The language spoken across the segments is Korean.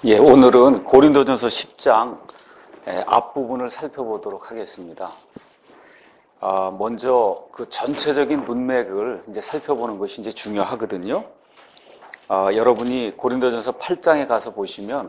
예, 오늘은 고린도전서 10장 앞부분을 살펴보도록 하겠습니다. 먼저 그 전체적인 문맥을 이제 살펴보는 것이 이제 중요하거든요. 여러분이 고린도전서 8장에 가서 보시면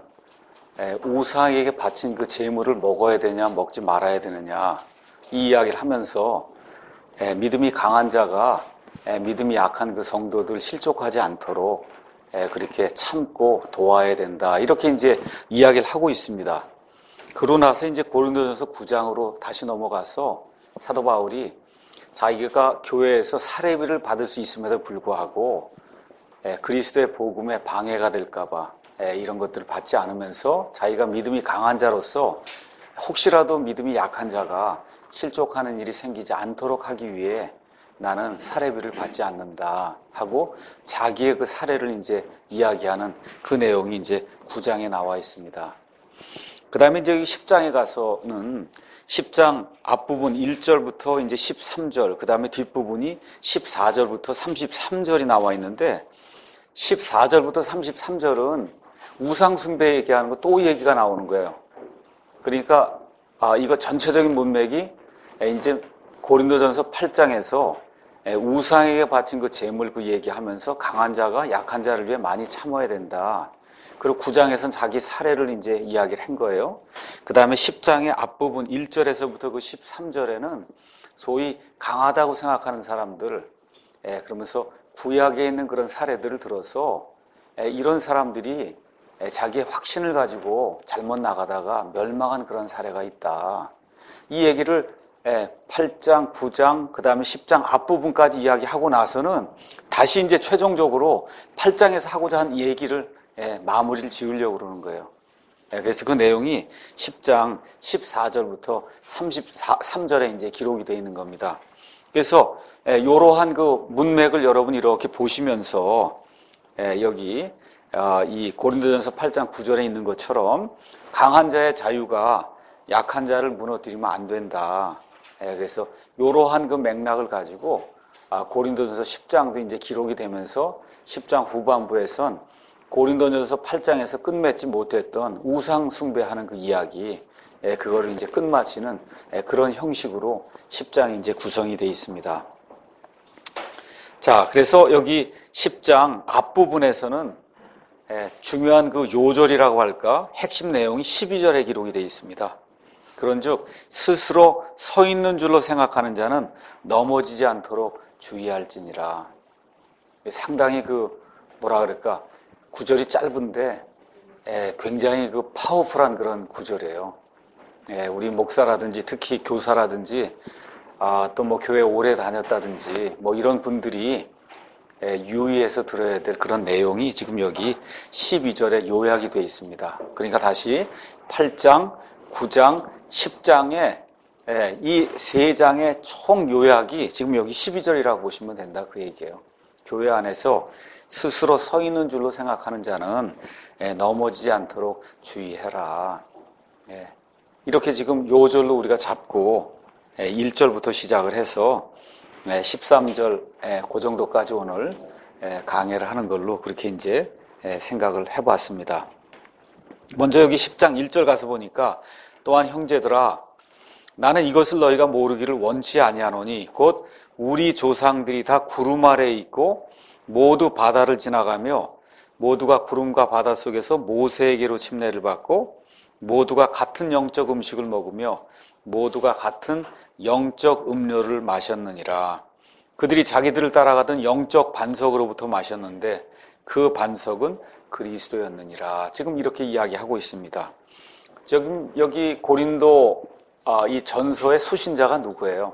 우상에게 바친 그 제물을 먹어야 되냐, 먹지 말아야 되느냐 이 이야기를 하면서 믿음이 강한 자가 믿음이 약한 그 성도들 실족하지 않도록 그렇게 참고 도와야 된다. 이렇게 이제 이야기를 하고 있습니다. 그러고 나서 이제 고린도전서 9장으로 다시 넘어가서 사도 바울이 자기가 교회에서 사례비를 받을 수 있음에도 불구하고 그리스도의 복음에 방해가 될까봐 이런 것들을 받지 않으면서 자기가 믿음이 강한 자로서 혹시라도 믿음이 약한 자가 실족하는 일이 생기지 않도록 하기 위해 나는 사례비를 받지 않는다 하고 자기의 그 사례를 이제 이야기하는 그 내용이 이제 9장에 나와 있습니다. 그 다음에 이제 10장에 가서는 10장 앞부분 1절부터 이제 13절, 그 다음에 뒷부분이 14절부터 33절이 나와 있는데 14절부터 33절은 우상숭배 얘기하는 거 또 얘기가 나오는 거예요. 그러니까 이거 전체적인 문맥이 이제 고린도전서 8장에서 우상에게 바친 그 제물 그 얘기하면서 강한 자가 약한 자를 위해 많이 참아야 된다. 그리고 9장에서는 자기 사례를 이제 이야기를 한 거예요. 그 다음에 10장의 앞부분 1절에서부터 그 13절에는 소위 강하다고 생각하는 사람들, 그러면서 구약에 있는 그런 사례들을 들어서 이런 사람들이 자기의 확신을 가지고 잘못 나가다가 멸망한 그런 사례가 있다. 이 얘기를 8장, 9장, 그 다음에 10장 앞부분까지 이야기하고 나서는 다시 이제 최종적으로 8장에서 하고자 한 얘기를 마무리를 지으려고 그러는 거예요. 그래서 그 내용이 10장 14절부터 33절에 이제 기록이 되어 있는 겁니다. 그래서 이러한 그 문맥을 여러분이 이렇게 보시면서 여기 이 고린도전서 8장 9절에 있는 것처럼 강한 자의 자유가 약한 자를 무너뜨리면 안 된다. 그래서 이러한 그 맥락을 가지고 고린도전서 10장도 이제 기록이 되면서 10장 후반부에선 고린도전서 8장에서 끝맺지 못했던 우상 숭배하는 그 이야기, 그거를 이제 끝마치는 그런 형식으로 10장이 이제 구성이 되어 있습니다. 자, 그래서 여기 10장 앞부분에서는 중요한 그 요절이라고 할까, 핵심 내용이 12절에 기록이 되어 있습니다. 그런즉 스스로 서 있는 줄로 생각하는 자는 넘어지지 않도록 주의할지니라. 상당히 그 뭐라 그럴까, 구절이 짧은데 굉장히 그 파워풀한 그런 구절이에요. 우리 목사라든지 특히 교사라든지 또 뭐 교회 오래 다녔다든지 뭐 이런 분들이 유의해서 들어야 될 그런 내용이 지금 여기 12절에 요약이 되어 있습니다. 그러니까 다시 8장, 9장, 10장에 이 세 장의 총 요약이 지금 여기 12절이라고 보시면 된다 그 얘기예요. 교회 안에서 스스로 서 있는 줄로 생각하는 자는 넘어지지 않도록 주의해라. 이렇게 지금 요절로 우리가 잡고 1절부터 시작을 해서 13절 그 정도까지 오늘 강해를 하는 걸로 그렇게 이제 생각을 해봤습니다. 먼저 여기 10장 1절 가서 보니까 또한 형제들아 나는 이것을 너희가 모르기를 원치 아니하노니 곧 우리 조상들이 다 구름 아래에 있고 모두 바다를 지나가며 모두가 구름과 바다 속에서 모세에게로 침례를 받고 모두가 같은 영적 음식을 먹으며 모두가 같은 영적 음료를 마셨느니라. 그들이 자기들을 따라가던 영적 반석으로부터 마셨는데 그 반석은 그리스도였느니라. 지금 이렇게 이야기하고 있습니다. 지금 여기 고린도 이 전서의 수신자가 누구예요?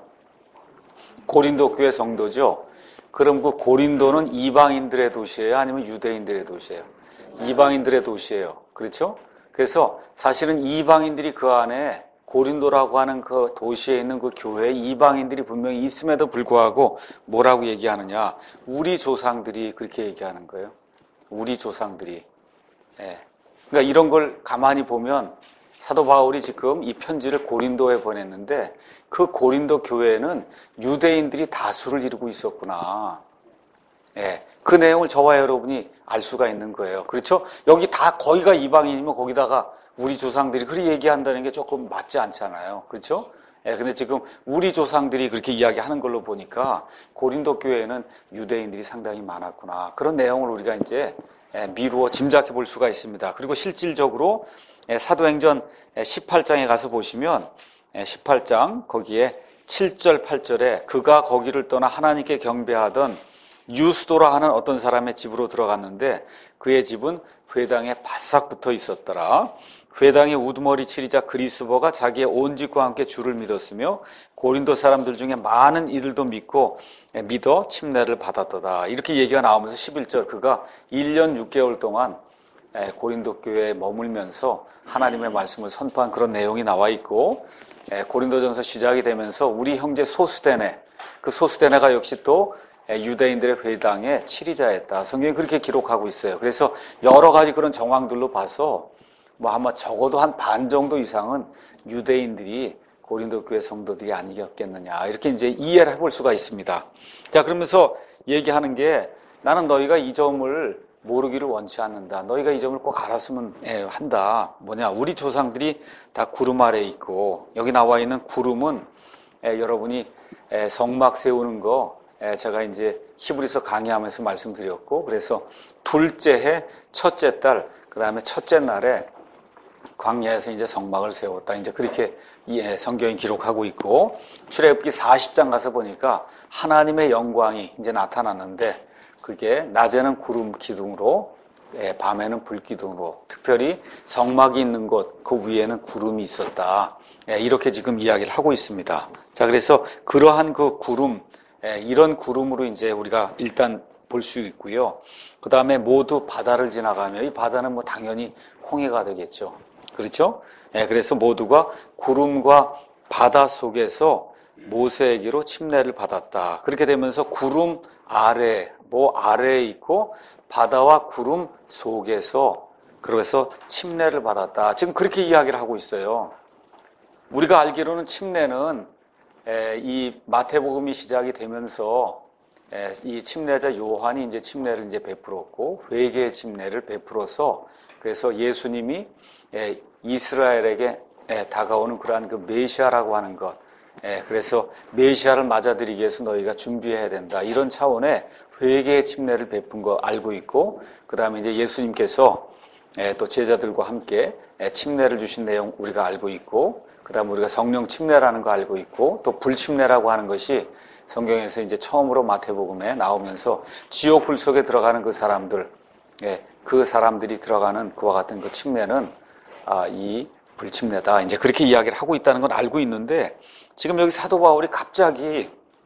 고린도 교회 성도죠. 그럼 그 고린도는 이방인들의 도시예요? 아니면 유대인들의 도시예요? 이방인들의 도시예요. 그렇죠? 그래서 사실은 이방인들이 그 안에 고린도라고 하는 그 도시에 있는 그 교회에 이방인들이 분명히 있음에도 불구하고 뭐라고 얘기하느냐? 우리 조상들이 그렇게 얘기하는 거예요. 우리 조상들이. 그러니까 이런 걸 가만히 보면 사도 바울이 지금 이 편지를 고린도에 보냈는데 그 고린도 교회에는 유대인들이 다수를 이루고 있었구나. 그 내용을 저와 여러분이 알 수가 있는 거예요. 그렇죠? 여기 다 거기가 이방인이면 거기다가 우리 조상들이 그렇게 얘기한다는 게 조금 맞지 않잖아요. 그렇죠? 근데 지금 우리 조상들이 그렇게 이야기하는 걸로 보니까 고린도 교회에는 유대인들이 상당히 많았구나. 그런 내용을 우리가 이제 미루어 짐작해 볼 수가 있습니다. 그리고 실질적으로 사도행전 18장에 가서 보시면 18장 거기에 7절 8절에 그가 거기를 떠나 하나님께 경배하던 유스도라 하는 어떤 사람의 집으로 들어갔는데 그의 집은 회당에 바싹 붙어 있었더라. 회당의 우두머리 치리자 그리스보가 자기의 온 집과 함께 주를 믿었으며 고린도 사람들 중에 많은 이들도 믿어 침례를 받았더라. 이렇게 얘기가 나오면서 11절 그가 1년 6개월 동안 고린도 교회에 머물면서 하나님의 말씀을 선포한 그런 내용이 나와 있고, 고린도전서 시작이 되면서 우리 형제 소스데네, 그 소스데네가 역시 또 유대인들의 회당의 치리자였다. 성경이 그렇게 기록하고 있어요. 그래서 여러 가지 그런 정황들로 봐서 아마 적어도 한 반 정도 이상은 유대인들이 고린도 교회 성도들이 아니었겠느냐, 이렇게 이제 이해를 해볼 수가 있습니다. 자, 그러면서 얘기하는 게 나는 너희가 이 점을 모르기를 원치 않는다. 너희가 이 점을 꼭 알았으면 한다. 우리 조상들이 다 구름 아래에 있고, 여기 나와 있는 구름은 여러분이 성막 세우는 거 제가 이제 히브리서 강의하면서 말씀드렸고, 그래서 둘째 해 첫째 달, 그 다음에 첫째 날에 광야에서 이제 성막을 세웠다. 이제 그렇게 성경이 기록하고 있고, 출애굽기 40장 가서 보니까 하나님의 영광이 이제 나타났는데, 그게 낮에는 구름 기둥으로, 밤에는 불 기둥으로, 특별히 성막이 있는 곳, 그 위에는 구름이 있었다. 이렇게 지금 이야기를 하고 있습니다. 자, 그래서 그러한 그 구름, 이런 구름으로 이제 우리가 일단 볼 수 있고요. 그 다음에 모두 바다를 지나가며, 이 바다는 당연히 홍해가 되겠죠. 그렇죠? 그래서 모두가 구름과 바다 속에서 모세에게로 침례를 받았다. 그렇게 되면서 구름 아래에 있고 바다와 구름 속에서, 그래서 침례를 받았다. 지금 그렇게 이야기를 하고 있어요. 우리가 알기로는 침례는 이 마태복음이 시작이 되면서 이 침례자 요한이 이제 침례를 이제 베풀었고, 회개의 침례를 베풀어서, 그래서 예수님이 이스라엘에게 다가오는 그러한 그 메시아라고 하는 것, 그래서 메시아를 맞아들이기 위해서 너희가 준비해야 된다. 이런 차원의 회개의 침례를 베푼 거 알고 있고, 그 다음에 이제 예수님께서 또 제자들과 함께 침례를 주신 내용 우리가 알고 있고, 그 다음에 우리가 성령 침례라는 거 알고 있고, 또 불침례라고 하는 것이 성경에서 이제 처음으로 마태복음에 나오면서 지옥 불 속에 들어가는 그 사람들, 그 사람들이 들어가는 그와 같은 그 침례는 이 불침례다. 이제 그렇게 이야기를 하고 있다는 건 알고 있는데, 지금 여기 사도 바울이 갑자기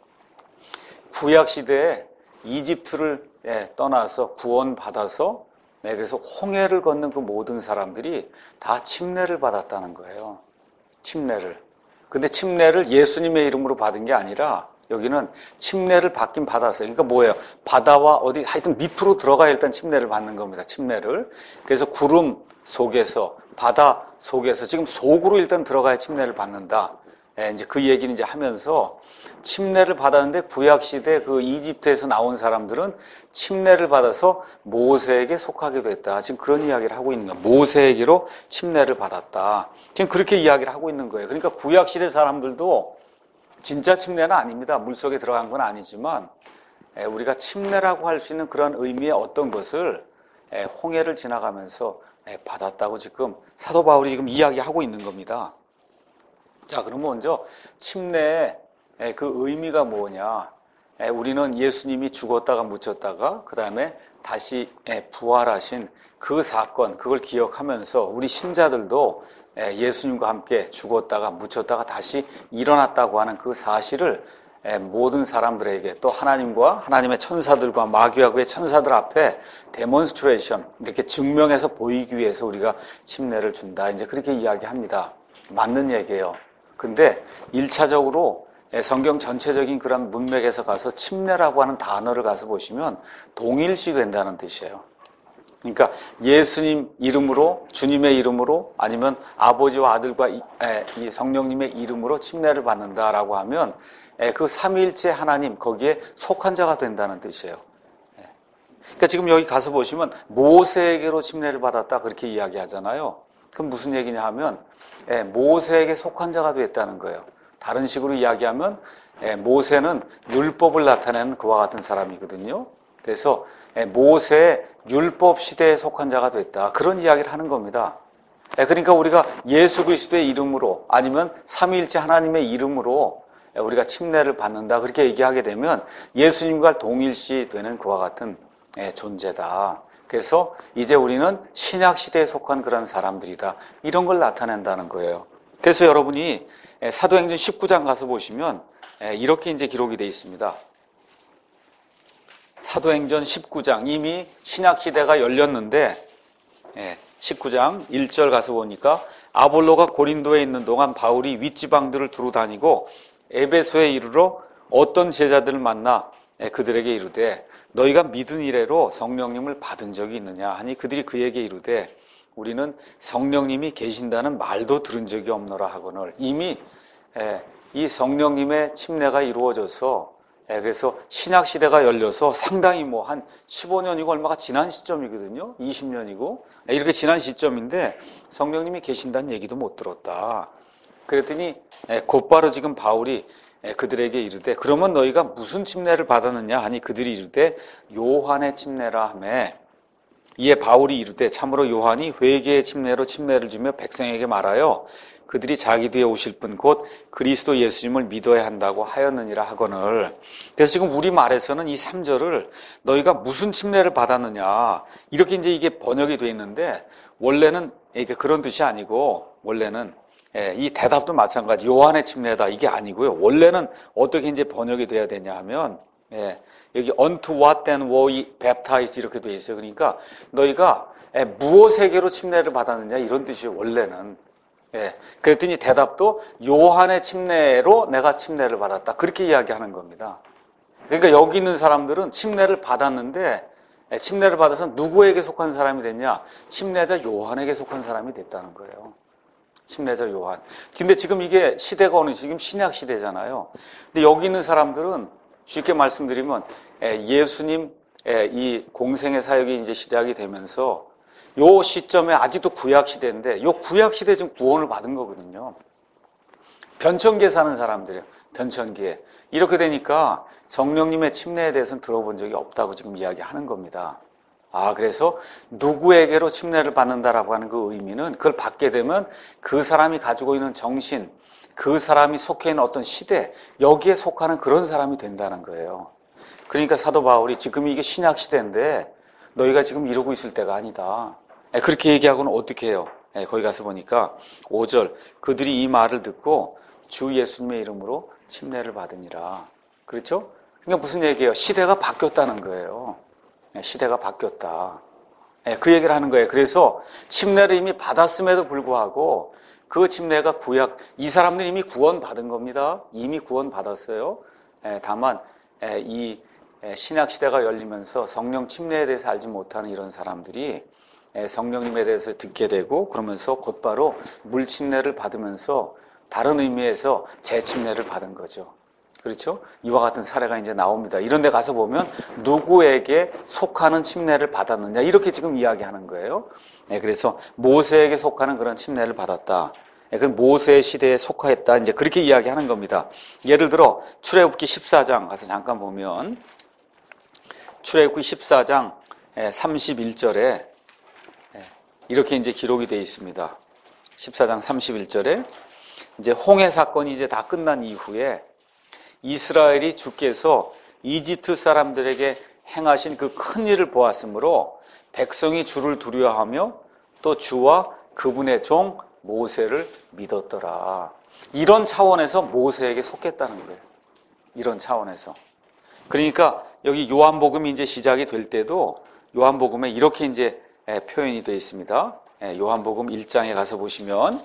구약 시대에 이집트를 떠나서 구원받아서, 그래서 홍해를 걷는 그 모든 사람들이 다 침례를 받았다는 거예요. 침례를. 근데 침례를 예수님의 이름으로 받은 게 아니라 여기는 침례를 받긴 받았어요. 그러니까 뭐예요? 바다와 어디 하여튼 밑으로 들어가야 일단 침례를 받는 겁니다. 침례를. 그래서 구름 속에서, 바다 속에서, 지금 속으로 일단 들어가야 침례를 받는다. 이제 그 얘기는 이제 하면서 침례를 받았는데, 구약 시대 그 이집트에서 나온 사람들은 침례를 받아서 모세에게 속하게 됐다. 지금 그런 이야기를 하고 있는 거예요. 모세에게로 침례를 받았다. 지금 그렇게 이야기를 하고 있는 거예요. 그러니까 구약 시대 사람들도 진짜 침례는 아닙니다. 물속에 들어간 건 아니지만 우리가 침례라고 할 수 있는 그런 의미의 어떤 것을 홍해를 지나가면서 받았다고 지금 사도 바울이 지금 이야기하고 있는 겁니다. 자, 그럼 먼저 침례의 그 의미가 뭐냐? 우리는 예수님이 죽었다가 묻혔다가 그 다음에 다시 부활하신 그 사건, 그걸 기억하면서 우리 신자들도 예수님과 함께 죽었다가 묻혔다가 다시 일어났다고 하는 그 사실을 모든 사람들에게, 또 하나님과 하나님의 천사들과 마귀하고의 천사들 앞에 데몬스트레이션, 이렇게 증명해서 보이기 위해서 우리가 침례를 준다. 이제 그렇게 이야기합니다. 맞는 얘기예요. 근데 1차적으로 성경 전체적인 그런 문맥에서 가서 침례라고 하는 단어를 가서 보시면 동일시 된다는 뜻이에요. 그러니까 예수님 이름으로, 주님의 이름으로, 아니면 아버지와 아들과 이 성령님의 이름으로 침례를 받는다라고 하면 그 삼위일체 하나님, 거기에 속한 자가 된다는 뜻이에요. 그러니까 지금 여기 가서 보시면 모세에게로 침례를 받았다 그렇게 이야기하잖아요. 그럼 무슨 얘기냐 하면 모세에게 속한 자가 됐다는 거예요. 다른 식으로 이야기하면 모세는 율법을 나타내는 그와 같은 사람이거든요. 그래서 모세의 율법 시대에 속한 자가 됐다. 그런 이야기를 하는 겁니다. 그러니까 우리가 예수 그리스도의 이름으로 아니면 삼위일체 하나님의 이름으로 우리가 침례를 받는다 그렇게 얘기하게 되면 예수님과 동일시 되는 그와 같은 존재다. 그래서 이제 우리는 신약 시대에 속한 그런 사람들이다. 이런 걸 나타낸다는 거예요. 그래서 여러분이 사도행전 19장 가서 보시면 이렇게 이제 기록이 되어 있습니다. 사도행전 19장 이미 신약 시대가 열렸는데 19장 1절 가서 보니까 아볼로가 고린도에 있는 동안 바울이 윗지방들을 두루 다니고 에베소에 이르러 어떤 제자들을 만나 그들에게 이르되 너희가 믿은 이래로 성령님을 받은 적이 있느냐 하니 그들이 그에게 이르되 우리는 성령님이 계신다는 말도 들은 적이 없노라 하거늘. 이미 이 성령님의 침례가 이루어져서 그래서 신약 시대가 열려서 상당히 뭐 한 15년이고 얼마가 지난 시점이거든요. 20년이고 이렇게 지난 시점인데 성령님이 계신다는 얘기도 못 들었다. 그랬더니 곧바로 지금 바울이 그들에게 이르되 그러면 너희가 무슨 침례를 받았느냐 하니 그들이 이르되 요한의 침례라 하며 이에 바울이 이르되 참으로 요한이 회개의 침례로 침례를 주며 백성에게 말하여 그들이 자기 뒤에 오실 분 곧 그리스도 예수님을 믿어야 한다고 하였느니라 하거늘. 그래서 지금 우리 말에서는 이 3절을 너희가 무슨 침례를 받았느냐 이렇게 이제 이게 번역이 되어 있는데 원래는 이게 그런 뜻이 아니고 원래는 이 대답도 마찬가지 요한의 침례다 이게 아니고요. 원래는 어떻게 이제 번역이 돼야 되냐 하면 여기 unto what then were ye baptized 이렇게 되어 있어요. 그러니까 너희가 무엇에게로 침례를 받았느냐 이런 뜻이에요. 원래는. 그랬더니 대답도 요한의 침례로 내가 침례를 받았다 그렇게 이야기하는 겁니다. 그러니까 여기 있는 사람들은 침례를 받았는데 침례를 받아서 누구에게 속한 사람이 됐냐? 침례자 요한에게 속한 사람이 됐다는 거예요. 침례자 요한. 근데 지금 이게 시대가 어느 지금 신약 시대잖아요. 근데 여기 있는 사람들은 쉽게 말씀드리면 예수님 이 공생의 사역이 이제 시작이 되면서 요 시점에 아직도 구약 시대인데 요 구약 시대 지금 구원을 받은 거거든요. 변천기에 사는 사람들이에요. 변천기에. 이렇게 되니까 성령님의 침례에 대해서는 들어본 적이 없다고 지금 이야기하는 겁니다. 그래서 누구에게로 침례를 받는다라고 하는 그 의미는 그걸 받게 되면 그 사람이 가지고 있는 정신, 그 사람이 속해 있는 어떤 시대, 여기에 속하는 그런 사람이 된다는 거예요. 그러니까 사도 바울이 지금 이게 신약 시대인데 너희가 지금 이러고 있을 때가 아니다. 그렇게 얘기하고는 어떻게 해요? 거기 가서 보니까 5절 그들이 이 말을 듣고 주 예수님의 이름으로 침례를 받으니라. 그렇죠? 그러니까 무슨 얘기예요? 시대가 바뀌었다는 거예요. 시대가 바뀌었다. 그 얘기를 하는 거예요. 그래서 침례를 이미 받았음에도 불구하고 그 침례가 구약, 이 사람들이 이미 구원받은 겁니다. 이미 구원받았어요. 다만 이 신약 시대가 열리면서 성령 침례에 대해서 알지 못하는 이런 사람들이 성령님에 대해서 듣게 되고 그러면서 곧바로 물 침례를 받으면서 다른 의미에서 재 침례를 받은 거죠. 그렇죠? 이와 같은 사례가 이제 나옵니다. 이런 데 가서 보면 누구에게 속하는 침례를 받았느냐 이렇게 지금 이야기하는 거예요. 그래서 모세에게 속하는 그런 침례를 받았다. 그건 모세의 시대에 속하였다. 이제 그렇게 이야기하는 겁니다. 예를 들어 출애굽기 14장 가서 잠깐 보면 출애굽기 14장 31절에 이렇게 이제 기록이 되어 있습니다. 14장 31절에 이제 홍해 사건이 이제 다 끝난 이후에 이스라엘이 주께서 이집트 사람들에게 행하신 그 큰 일을 보았으므로 백성이 주를 두려워하며 또 주와 그분의 종 모세를 믿었더라. 이런 차원에서 모세에게 속했다는 거예요. 이런 차원에서. 그러니까 여기 요한복음이 이제 시작이 될 때도 요한복음에 이렇게 이제 표현이 되어 있습니다. 요한복음 1장에 가서 보시면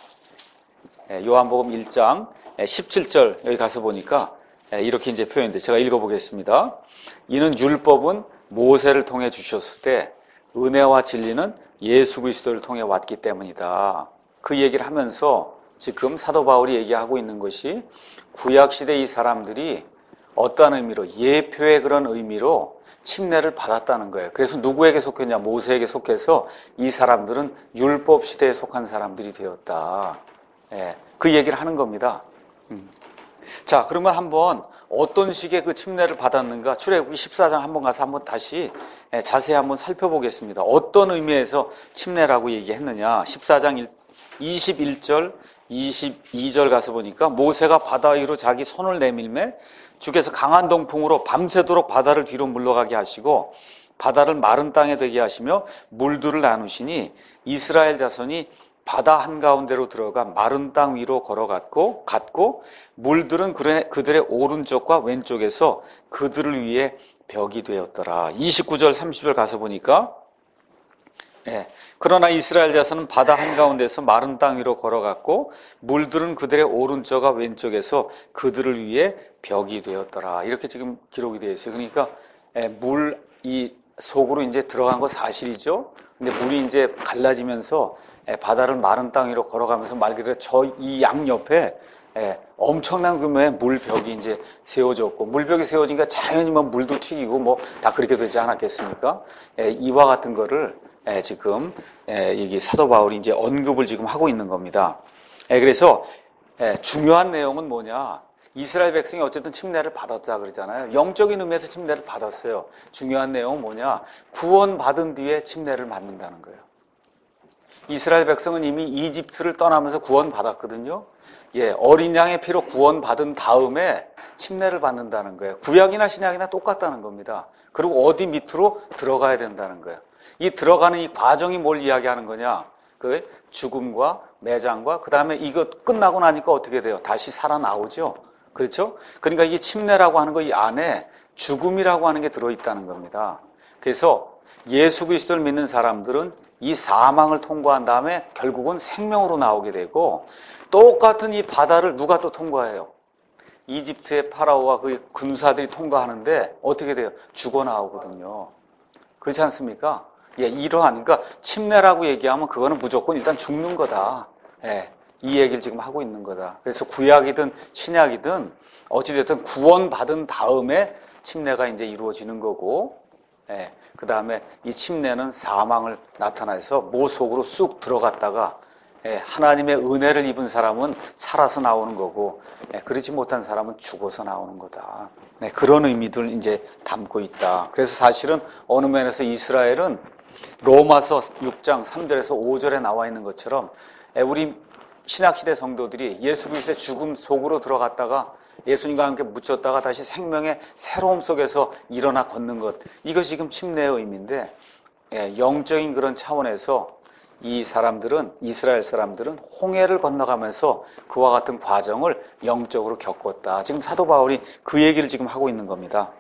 요한복음 1장 17절 여기 가서 보니까 이렇게 이제 표현돼. 제가 읽어보겠습니다. 이는 율법은 모세를 통해 주셨을 때 은혜와 진리는 예수 그리스도를 통해 왔기 때문이다. 그 얘기를 하면서 지금 사도 바울이 얘기하고 있는 것이 구약 시대 이 사람들이 어떠한 의미로? 예표의 그런 의미로 침례를 받았다는 거예요. 그래서 누구에게 속했냐? 모세에게 속해서 이 사람들은 율법 시대에 속한 사람들이 되었다. 예, 그 얘기를 하는 겁니다. 자, 그러면 한번 어떤 식의 그 침례를 받았는가? 출애굽기 14장 한번 가서 한번 다시 자세히 한번 살펴보겠습니다. 어떤 의미에서 침례라고 얘기했느냐? 14장 21절, 22절 가서 보니까 모세가 바다 위로 자기 손을 내밀매 주께서 강한 동풍으로 밤새도록 바다를 뒤로 물러가게 하시고 바다를 마른 땅에 되게 하시며 물들을 나누시니 이스라엘 자손이 바다 한가운데로 들어가 마른 땅 위로 걸어갔고 물들은 그들의 오른쪽과 왼쪽에서 그들을 위해 벽이 되었더라. 29절 30절 가서 보니까 그러나 이스라엘 자손은 바다 한가운데서 마른 땅 위로 걸어갔고 물들은 그들의 오른쪽과 왼쪽에서 그들을 위해 벽이 되었더라. 이렇게 지금 기록이 되어 있어요. 그러니까 이 속으로 이제 들어간 거 사실이죠. 근데 물이 이제 갈라지면서 바다를 마른 땅 위로 걸어가면서 말 그대로 이 양옆에 엄청난 규모의 물벽이 이제 세워졌고, 물벽이 세워지니까 자연히 뭐 물도 튀기고 뭐 다 그렇게 되지 않았겠습니까? 이와 같은 거를 지금 여기 사도 바울이 이제 언급을 지금 하고 있는 겁니다. 그래서 중요한 내용은 뭐냐? 이스라엘 백성이 어쨌든 침례를 받았자 그러잖아요. 영적인 의미에서 침례를 받았어요. 중요한 내용은 뭐냐? 구원받은 뒤에 침례를 받는다는 거예요. 이스라엘 백성은 이미 이집트를 떠나면서 구원받았거든요. 어린 양의 피로 구원받은 다음에 침례를 받는다는 거예요. 구약이나 신약이나 똑같다는 겁니다. 그리고 어디 밑으로 들어가야 된다는 거예요. 이 들어가는 이 과정이 뭘 이야기하는 거냐? 그 죽음과 매장과 그 다음에 이거 끝나고 나니까 어떻게 돼요? 다시 살아나오죠. 그렇죠? 그러니까 이게 침례라고 하는 거 이 안에 죽음이라고 하는 게 들어있다는 겁니다. 그래서 예수 그리스도를 믿는 사람들은 이 사망을 통과한 다음에 결국은 생명으로 나오게 되고, 똑같은 이 바다를 누가 또 통과해요? 이집트의 파라오와 그 군사들이 통과하는데 어떻게 돼요? 죽어 나오거든요. 그렇지 않습니까? 이러한, 그러니까 침례라고 얘기하면 그거는 무조건 일단 죽는 거다. 이 얘기를 지금 하고 있는 거다. 그래서 구약이든 신약이든 어찌됐든 구원받은 다음에 침례가 이제 이루어지는 거고, 그 다음에 이 침례는 사망을 나타내서 모 속으로 쑥 들어갔다가 하나님의 은혜를 입은 사람은 살아서 나오는 거고, 그렇지 못한 사람은 죽어서 나오는 거다. 그런 의미들 이제 담고 있다. 그래서 사실은 어느 면에서 이스라엘은 로마서 6장 3절에서 5절에 나와 있는 것처럼 우리 신약시대 성도들이 예수 그리스도의 죽음 속으로 들어갔다가 예수님과 함께 묻혔다가 다시 생명의 새로움 속에서 일어나 걷는 것, 이것이 지금 침례의 의미인데, 영적인 그런 차원에서 이 사람들은, 이스라엘 사람들은 홍해를 건너가면서 그와 같은 과정을 영적으로 겪었다. 지금 사도 바울이 그 얘기를 지금 하고 있는 겁니다.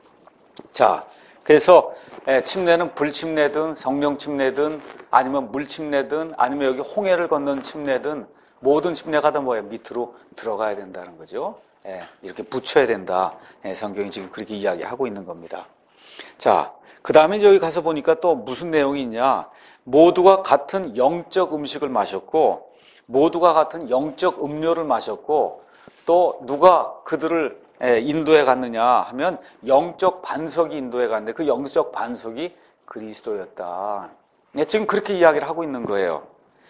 자, 그래서 침례는 불침례든 성령 침례든 아니면 물 침례든 아니면 여기 홍해를 건넌 침례든 모든 침례가 다 뭐예요? 밑으로 들어가야 된다는 거죠. 이렇게 붙여야 된다. 성경이 지금 그렇게 이야기하고 있는 겁니다. 자, 그 다음에 여기 가서 보니까 또 무슨 내용이 있냐? 모두가 같은 영적 음식을 마셨고, 모두가 같은 영적 음료를 마셨고, 또 누가 그들을 인도에 갔느냐 하면 영적 반석이 인도에 갔는데 그 영적 반석이 그리스도였다. 지금 그렇게 이야기를 하고 있는 거예요.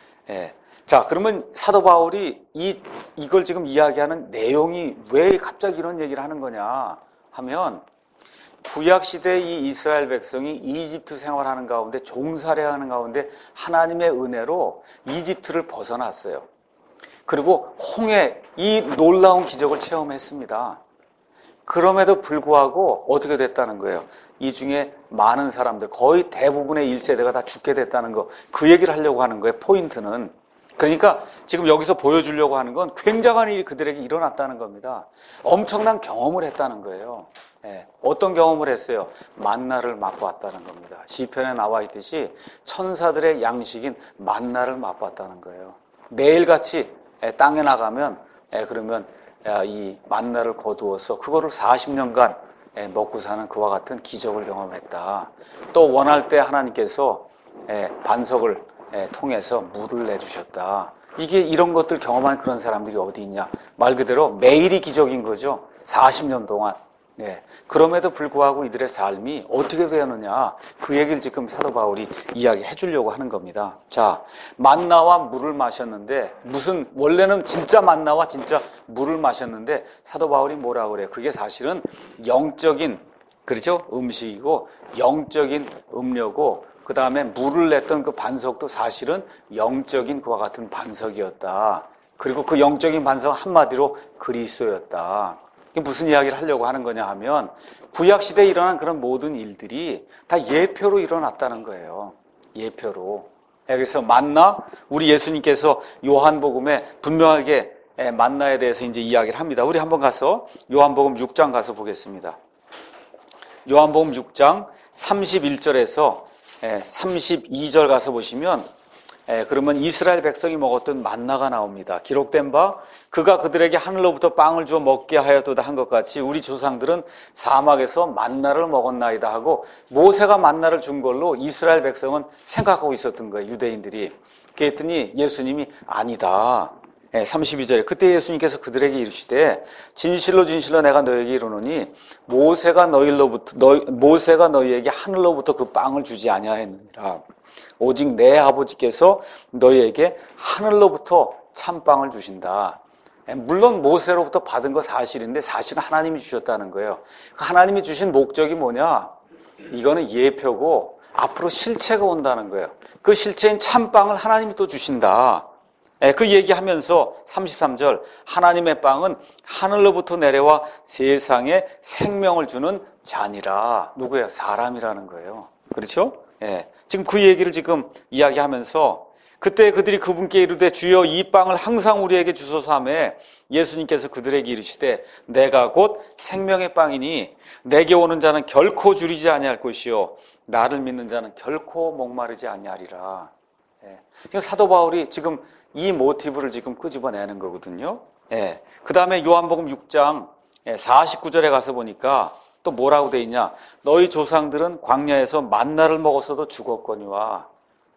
자, 그러면 사도 바울이 이걸 지금 이야기하는 내용이 왜 갑자기 이런 얘기를 하는 거냐 하면, 구약시대의 이 이스라엘 백성이 이집트 생활하는 가운데, 종살이하는 가운데 하나님의 은혜로 이집트를 벗어났어요. 그리고 홍해, 이 놀라운 기적을 체험했습니다. 그럼에도 불구하고 어떻게 됐다는 거예요? 이 중에 많은 사람들, 거의 대부분의 1세대가 다 죽게 됐다는 거, 그 얘기를 하려고 하는 거예요. 포인트는. 그러니까 지금 여기서 보여주려고 하는 건 굉장한 일이 그들에게 일어났다는 겁니다. 엄청난 경험을 했다는 거예요. 어떤 경험을 했어요? 만나를 맛보았다는 겁니다. 시편에 나와 있듯이 천사들의 양식인 만나를 맛보았다는 거예요. 매일같이 땅에 나가면 그러면 이 만나를 거두어서 그거를 40년간 먹고 사는 그와 같은 기적을 경험했다. 또 원할 때 하나님께서 반석을 통해서 물을 내주셨다. 이게 이런 것들 경험한 그런 사람들이 어디 있냐? 말 그대로 매일이 기적인 거죠. 40년 동안. 네. 그럼에도 불구하고 이들의 삶이 어떻게 되었느냐, 그 얘기를 지금 사도 바울이 이야기해 주려고 하는 겁니다. 자, 만나와 물을 마셨는데, 원래는 진짜 만나와 진짜 물을 마셨는데, 사도 바울이 뭐라고 그래요? 그게 사실은 영적인, 그렇죠? 음식이고, 영적인 음료고, 그 다음에 물을 냈던 그 반석도 사실은 영적인 그와 같은 반석이었다. 그리고 그 영적인 반석은 한마디로 그리스도였다. 무슨 이야기를 하려고 하는 거냐 하면, 구약시대에 일어난 그런 모든 일들이 다 예표로 일어났다는 거예요. 예표로. 그래서 만나, 우리 예수님께서 요한복음에 분명하게 만나에 대해서 이제 이야기를 합니다. 우리 한번 가서 요한복음 6장 가서 보겠습니다. 요한복음 6장 31절에서 32절 가서 보시면, 그러면 이스라엘 백성이 먹었던 만나가 나옵니다. 기록된 바 그가 그들에게 하늘로부터 빵을 주어 먹게 하였도다 한 것 같이 우리 조상들은 사막에서 만나를 먹었나이다 하고, 모세가 만나를 준 걸로 이스라엘 백성은 생각하고 있었던 거예요, 유대인들이. 그랬더니 예수님이 아니다. 32절에 그때 예수님께서 그들에게 이르시되 진실로 진실로 내가 너에게 이르노니 모세가 너희에게 하늘로부터 그 빵을 주지 아니하였느니라. 오직 내 아버지께서 너희에게 하늘로부터 참빵을 주신다. 물론 모세로부터 받은 거 사실인데 사실은 하나님이 주셨다는 거예요. 하나님이 주신 목적이 뭐냐? 이거는 예표고 앞으로 실체가 온다는 거예요. 그 실체인 참빵을 하나님이 또 주신다. 그 얘기하면서 33절, 하나님의 빵은 하늘로부터 내려와 세상에 생명을 주는 잔이라. 누구예요? 사람이라는 거예요. 그렇죠? 지금 그 얘기를 지금 이야기하면서, 그때 그들이 그분께 이르되 주여 이 빵을 항상 우리에게 주소서 하매 예수님께서 그들에게 이르시되 내가 곧 생명의 빵이니 내게 오는 자는 결코 줄이지 아니할 것이요 나를 믿는 자는 결코 목마르지 아니하리라. 지금 사도 바울이 지금 이 모티브를 지금 끄집어내는 거거든요. 그 다음에 요한복음 6장 49절에 가서 보니까 또 뭐라고 돼 있냐? 너희 조상들은 광야에서 만나를 먹었어도 죽었거니와.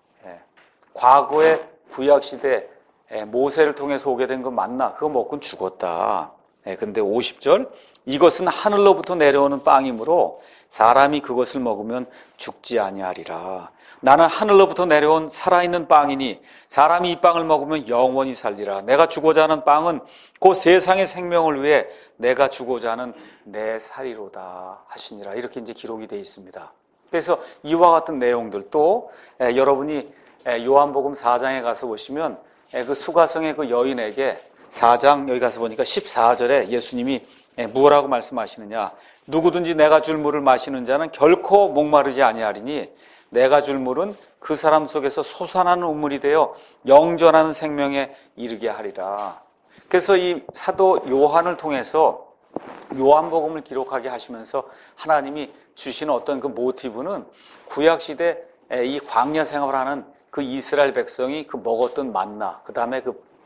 과거의 구약시대 모세를 통해서 오게 된 그 만나, 그거 먹고는 죽었다. 근데 50절, 이것은 하늘로부터 내려오는 빵이므로 사람이 그것을 먹으면 죽지 아니하리라. 나는 하늘로부터 내려온 살아있는 빵이니 사람이 이 빵을 먹으면 영원히 살리라. 내가 주고자 하는 빵은 곧 세상의 생명을 위해 내가 주고자 하는 내 살이로다 하시니라. 이렇게 이제 기록이 되어 있습니다. 그래서 이와 같은 내용들, 또 여러분이 요한복음 4장에 가서 보시면 그 수가성의 그 여인에게 4장 여기 가서 보니까 14절에 예수님이 뭐라고 말씀하시느냐? 누구든지 내가 줄 물을 마시는 자는 결코 목마르지 아니하리니 내가 줄 물은 그 사람 속에서 솟아나는 우물이 되어 영전하는 생명에 이르게 하리라. 그래서 이 사도 요한을 통해서 요한복음을 기록하게 하시면서 하나님이 주시는 어떤 그 모티브는 구약시대 이 광야 생활을 하는 그 이스라엘 백성이 그 먹었던 만나, 그 다음에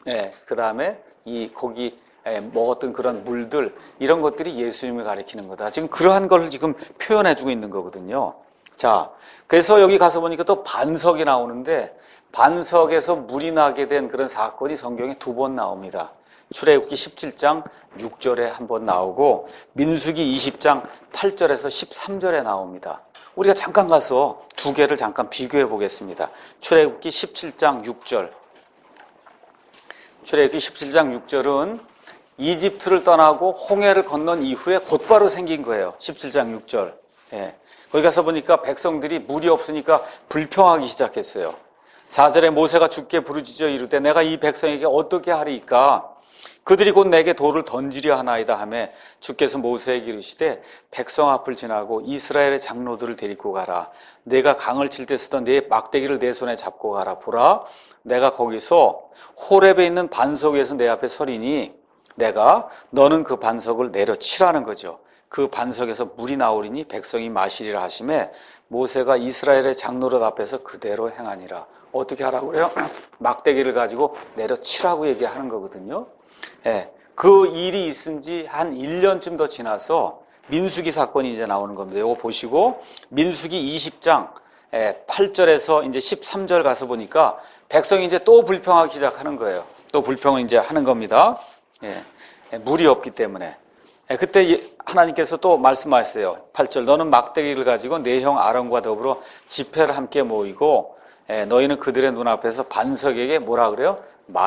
거기 먹었던 그런 물들, 이런 것들이 예수님을 가리키는 거다. 지금 그러한 걸 지금 표현해주고 있는 거거든요. 자, 그래서 여기 가서 보니까 또 반석이 나오는데, 반석에서 물이 나게 된 그런 사건이 성경에 2번 나옵니다. 출애굽기 17장 6절에 한 번 나오고 민수기 20장 8절에서 13절에 나옵니다. 우리가 잠깐 가서 두 개를 잠깐 비교해 보겠습니다. 출애굽기 17장 6절. 출애굽기 17장 6절은 이집트를 떠나고 홍해를 건넌 이후에 곧바로 생긴 거예요. 17장 6절. 거기 가서 보니까 백성들이 물이 없으니까 불평하기 시작했어요. 4절에 모세가 주께 부르짖어 이르되 내가 이 백성에게 어떻게 하리이까? 그들이 곧 내게 돌을 던지려 하나이다 하매 주께서 모세에게 이르시되 백성 앞을 지나고 이스라엘의 장로들을 데리고 가라. 내가 강을 칠 때 쓰던 내 막대기를 내 손에 잡고 가라. 보라, 내가 거기서 호렙에 있는 반석 위에서 내 앞에 서리니 너는 그 반석을 내려치라는 거죠. 그 반석에서 물이 나오리니 백성이 마시리라 하시매 모세가 이스라엘의 장로들 앞에서 그대로 행하니라. 어떻게 하라고 그래요? 막대기를 가지고 내려치라고 얘기하는 거거든요. 그 일이 있은 지 한 1년쯤 더 지나서 민수기 사건이 이제 나오는 겁니다. 이거 보시고 민수기 20장 8절에서 이제 13절 가서 보니까 백성이 이제 또 불평하기 시작하는 거예요. 또 불평을 이제 하는 겁니다. 물이 없기 때문에. 그때 하나님께서 또 말씀하셨어요. 8절 너는 막대기를 가지고 내 형 아론과 더불어 집회를 함께 모이고 너희는 그들의 눈앞에서 반석에게 뭐라 그래요?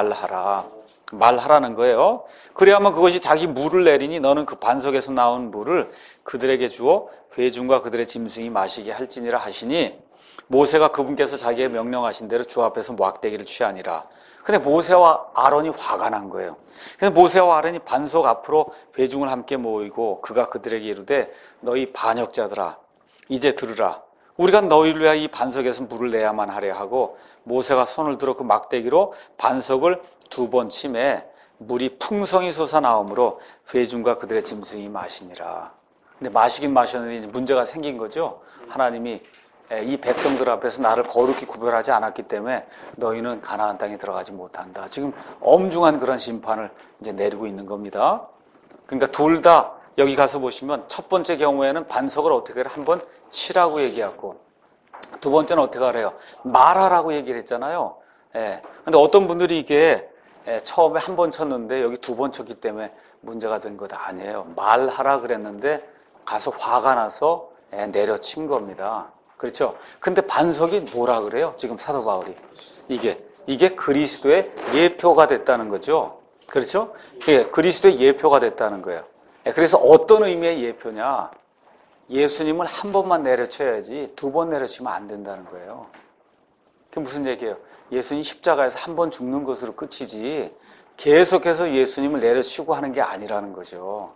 말하라는 거예요. 그래야만 그것이 자기 물을 내리니 너는 그 반석에서 나온 물을 그들에게 주어 회중과 그들의 짐승이 마시게 할지니라 하시니 모세가 그분께서 자기의 명령하신 대로 주 앞에서 막대기를 취하니라. 근데 모세와 아론이 화가 난 거예요. 그래서 모세와 아론이 반석 앞으로 회중을 함께 모이고 그가 그들에게 이르되 너희 반역자들아 이제 들으라. 우리가 너희를 위하여 이 반석에서 물을 내야만 하려 하고 모세가 손을 들어 그 막대기로 반석을 2번 치매 물이 풍성히 솟아나오므로 회중과 그들의 짐승이 마시니라. 근데 마시긴 마셨는데 이제 문제가 생긴 거죠. 하나님이 이 백성들 앞에서 나를 거룩히 구별하지 않았기 때문에 너희는 가나안 땅에 들어가지 못한다. 지금 엄중한 그런 심판을 이제 내리고 있는 겁니다. 그러니까 둘 다 여기 가서 보시면 첫 번째 경우에는 반석을 어떻게 해라? 한번 치라고 얘기하고 두 번째는 어떻게 하래요? 말하라고 얘기를 했잖아요. 근데 어떤 분들이 이게 처음에 한 번 쳤는데 여기 2번 쳤기 때문에 문제가 된 것 아니에요. 말하라 그랬는데 가서 화가 나서 내려친 겁니다. 그렇죠? 근데 반석이 뭐라 그래요? 지금 사도 바울이. 이게 그리스도의 예표가 됐다는 거죠. 그렇죠? 그리스도의 예표가 됐다는 거예요. 그래서 어떤 의미의 예표냐? 예수님을 한 번만 내려쳐야지 2번 내려치면 안 된다는 거예요. 그게 무슨 얘기예요? 예수님 십자가에서 한 번 죽는 것으로 끝이지 계속해서 예수님을 내려치고 하는 게 아니라는 거죠.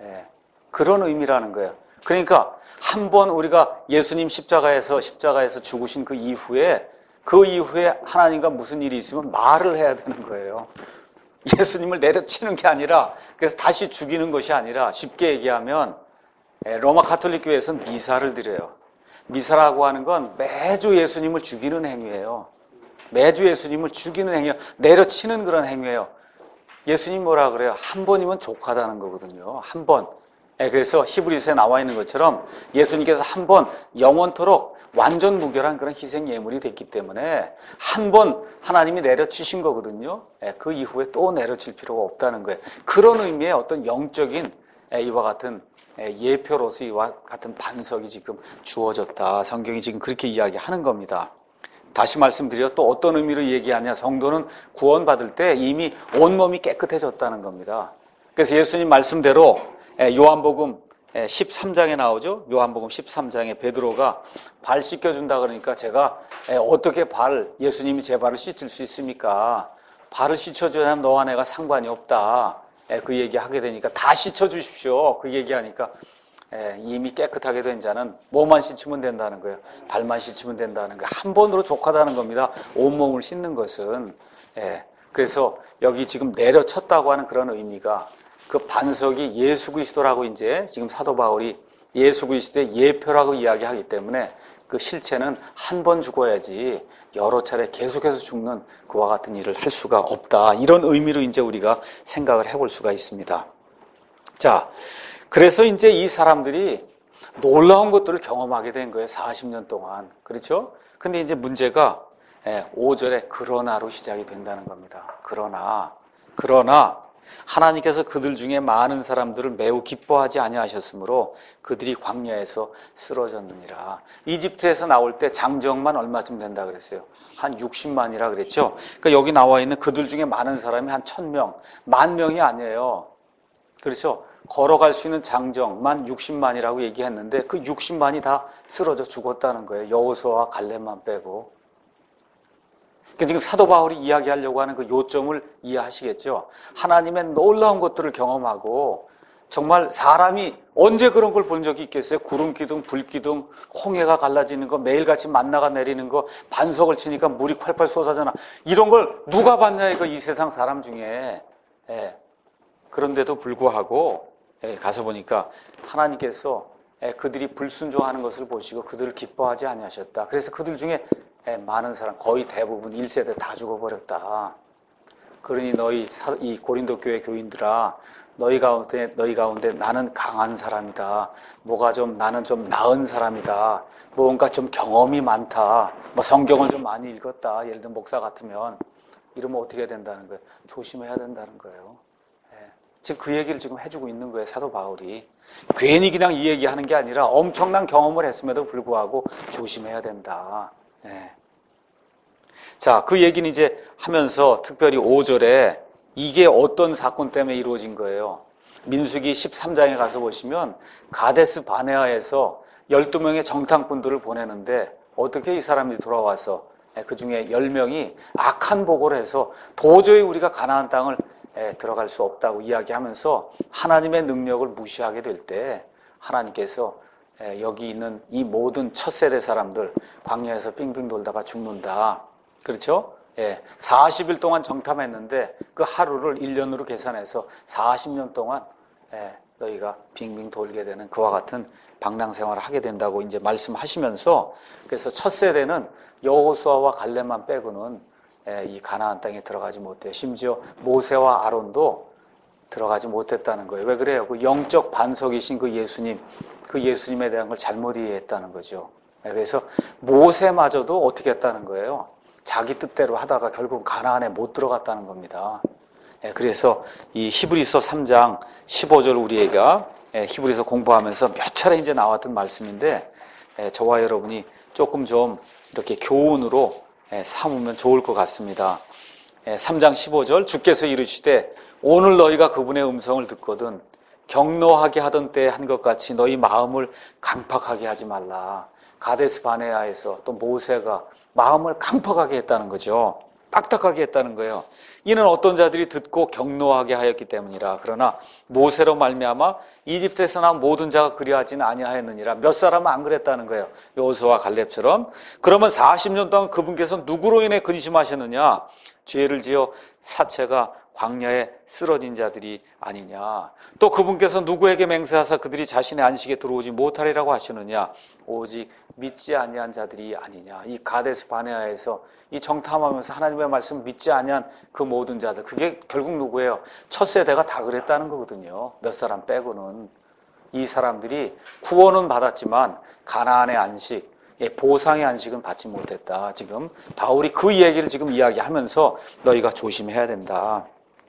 그런 의미라는 거예요. 그러니까 한 번 우리가 예수님 십자가에서 죽으신 그 이후에 하나님과 무슨 일이 있으면 말을 해야 되는 거예요. 예수님을 내려치는 게 아니라 그래서 다시 죽이는 것이 아니라 쉽게 얘기하면 로마 가톨릭 교회에서는 미사를 드려요. 미사라고 하는 건 매주 예수님을 죽이는 행위예요. 매주 예수님을 죽이는 행위예요. 내려치는 그런 행위예요. 예수님 뭐라 그래요? 한 번이면 족하다는 거거든요. 한 번. 그래서 히브리서에 나와 있는 것처럼 예수님께서 한 번 영원토록 완전 무결한 그런 희생 예물이 됐기 때문에 한 번 하나님이 내려치신 거거든요. 그 이후에 또 내려칠 필요가 없다는 거예요. 그런 의미의 어떤 영적인 이와 같은 예표로서 이와 같은 반석이 지금 주어졌다. 성경이 지금 그렇게 이야기하는 겁니다. 다시 말씀드려 또 어떤 의미로 얘기하냐? 성도는 구원받을 때 이미 온몸이 깨끗해졌다는 겁니다. 그래서 예수님 말씀대로 요한복음 13장에 나오죠. 요한복음 13장에 베드로가 발 씻겨준다 그러니까 제가 어떻게 예수님이 제 발을 씻을 수 있습니까? 발을 씻어주냐면 너와 내가 상관이 없다. 그 얘기하게 되니까 다 씻어주십시오. 그 얘기하니까 이미 깨끗하게 된 자는 뭐만 씻으면 된다는 거예요. 발만 씻으면 된다는 거예요. 한 번으로 족하다는 겁니다. 온몸을 씻는 것은. 그래서 여기 지금 내려쳤다고 하는 그런 의미가 그 반석이 예수 그리스도라고 이제 지금 사도 바울이 예수 그리스도의 예표라고 이야기하기 때문에 그 실체는 한 번 죽어야지 여러 차례 계속해서 죽는 그와 같은 일을 할 수가 없다. 이런 의미로 이제 우리가 생각을 해볼 수가 있습니다. 자, 그래서 이제 이 사람들이 놀라운 것들을 경험하게 된 거예요. 40년 동안. 그렇죠? 근데 이제 문제가 5절에 그러나로 시작이 된다는 겁니다. 그러나 하나님께서 그들 중에 많은 사람들을 매우 기뻐하지 아니하셨으므로 그들이 광야에서 쓰러졌느니라. 이집트에서 나올 때 장정만 얼마쯤 된다 그랬어요? 한 60만이라 그랬죠? 그러니까 여기 나와 있는 그들 중에 많은 사람이 한 1000명, 10,000명이 아니에요. 그렇죠? 걸어갈 수 있는 장정만 60만이라고 얘기했는데 그 60만이 다 쓰러져 죽었다는 거예요. 여호수아와 갈렙만 빼고. 그러니까 지금 사도 바울이 이야기하려고 하는 그 요점을 이해하시겠죠? 하나님의 놀라운 것들을 경험하고 정말 사람이 언제 그런 걸 본 적이 있겠어요? 구름 기둥, 불 기둥, 홍해가 갈라지는 거, 매일같이 만나가 내리는 거, 반석을 치니까 물이 콸콸 쏟아져나 이런 걸 누가 봤냐 이거 이 세상 사람 중에. 그런데도 불구하고 가서 보니까 하나님께서 그들이 불순종하는 것을 보시고 그들을 기뻐하지 아니하셨다. 그래서 그들 중에 많은 사람, 거의 대부분 1세대 다 죽어버렸다. 그러니 이 고린도 교회 교인들아, 너희 가운데 나는 강한 사람이다. 나는 좀 나은 사람이다. 뭔가 좀 경험이 많다. 성경을 좀 많이 읽었다. 예를 들면 목사 같으면 이러면 어떻게 해야 된다는 거예요? 조심해야 된다는 거예요. 지금 그 얘기를 지금 해주고 있는 거예요, 사도 바울이. 괜히 그냥 이 얘기하는 게 아니라 엄청난 경험을 했음에도 불구하고 조심해야 된다. 예. 자, 그 얘기는 이제 하면서 특별히 5절에 이게 어떤 사건 때문에 이루어진 거예요. 민수기 13장에 가서 보시면 가데스 바네아에서 12명의 정탐꾼들을 보내는데 어떻게 이 사람들이 돌아와서 그 중에 10명이 악한 보고를 해서 도저히 우리가 가나안 땅을 들어갈 수 없다고 이야기하면서 하나님의 능력을 무시하게 될 때 하나님께서 여기 있는 이 모든 첫 세대 사람들 광야에서 빙빙 돌다가 죽는다. 그렇죠? 40일 동안 정탐했는데 그 하루를 1년으로 계산해서 40년 동안 너희가 빙빙 돌게 되는 그와 같은 방랑 생활을 하게 된다고 이제 말씀하시면서 그래서 첫 세대는 여호수아와 갈렙만 빼고는 이 가나안 땅에 들어가지 못해요. 심지어 모세와 아론도 들어가지 못했다는 거예요. 왜 그래요? 그 영적 반석이신 그 예수님에 대한 걸 잘못 이해했다는 거죠. 그래서 모세마저도 어떻게 했다는 거예요? 자기 뜻대로 하다가 결국 가나안에 못 들어갔다는 겁니다. 그래서 이 히브리서 3장 15절 우리가 히브리서 공부하면서 몇 차례 이제 나왔던 말씀인데 저와 여러분이 조금 좀 이렇게 교훈으로 삼으면 좋을 것 같습니다. 3장 15절 주께서 이르시되 오늘 너희가 그분의 음성을 듣거든 격노하게 하던 때에 한 것 같이 너희 마음을 강팍하게 하지 말라. 가데스 바네아에서 또 모세가 마음을 강팍하게 했다는 거죠. 딱딱하게 했다는 거예요. 이는 어떤 자들이 듣고 격노하게 하였기 때문이라. 그러나 모세로 말미암아 이집트에서 나온 모든 자가 그리하지는 아니하였느니라. 몇 사람은 안 그랬다는 거예요. 여호수아와 갈렙처럼. 그러면 40년 동안 그분께서 누구로 인해 근심하셨느냐? 죄를 지어 사체가 광야에 쓰러진 자들이 아니냐. 또 그분께서 누구에게 맹세하사 그들이 자신의 안식에 들어오지 못하리라고 하시느냐. 오직 믿지 아니한 자들이 아니냐. 이 가데스 바네아에서 이 정탐하면서 하나님의 말씀 믿지 아니한 그 모든 자들, 그게 결국 누구예요? 첫 세대가 다 그랬다는 거거든요. 몇 사람 빼고는. 이 사람들이 구원은 받았지만 가나안의 안식, 보상의 안식은 받지 못했다. 지금 바울이 그 얘기를 지금 이야기하면서 너희가 조심해야 된다.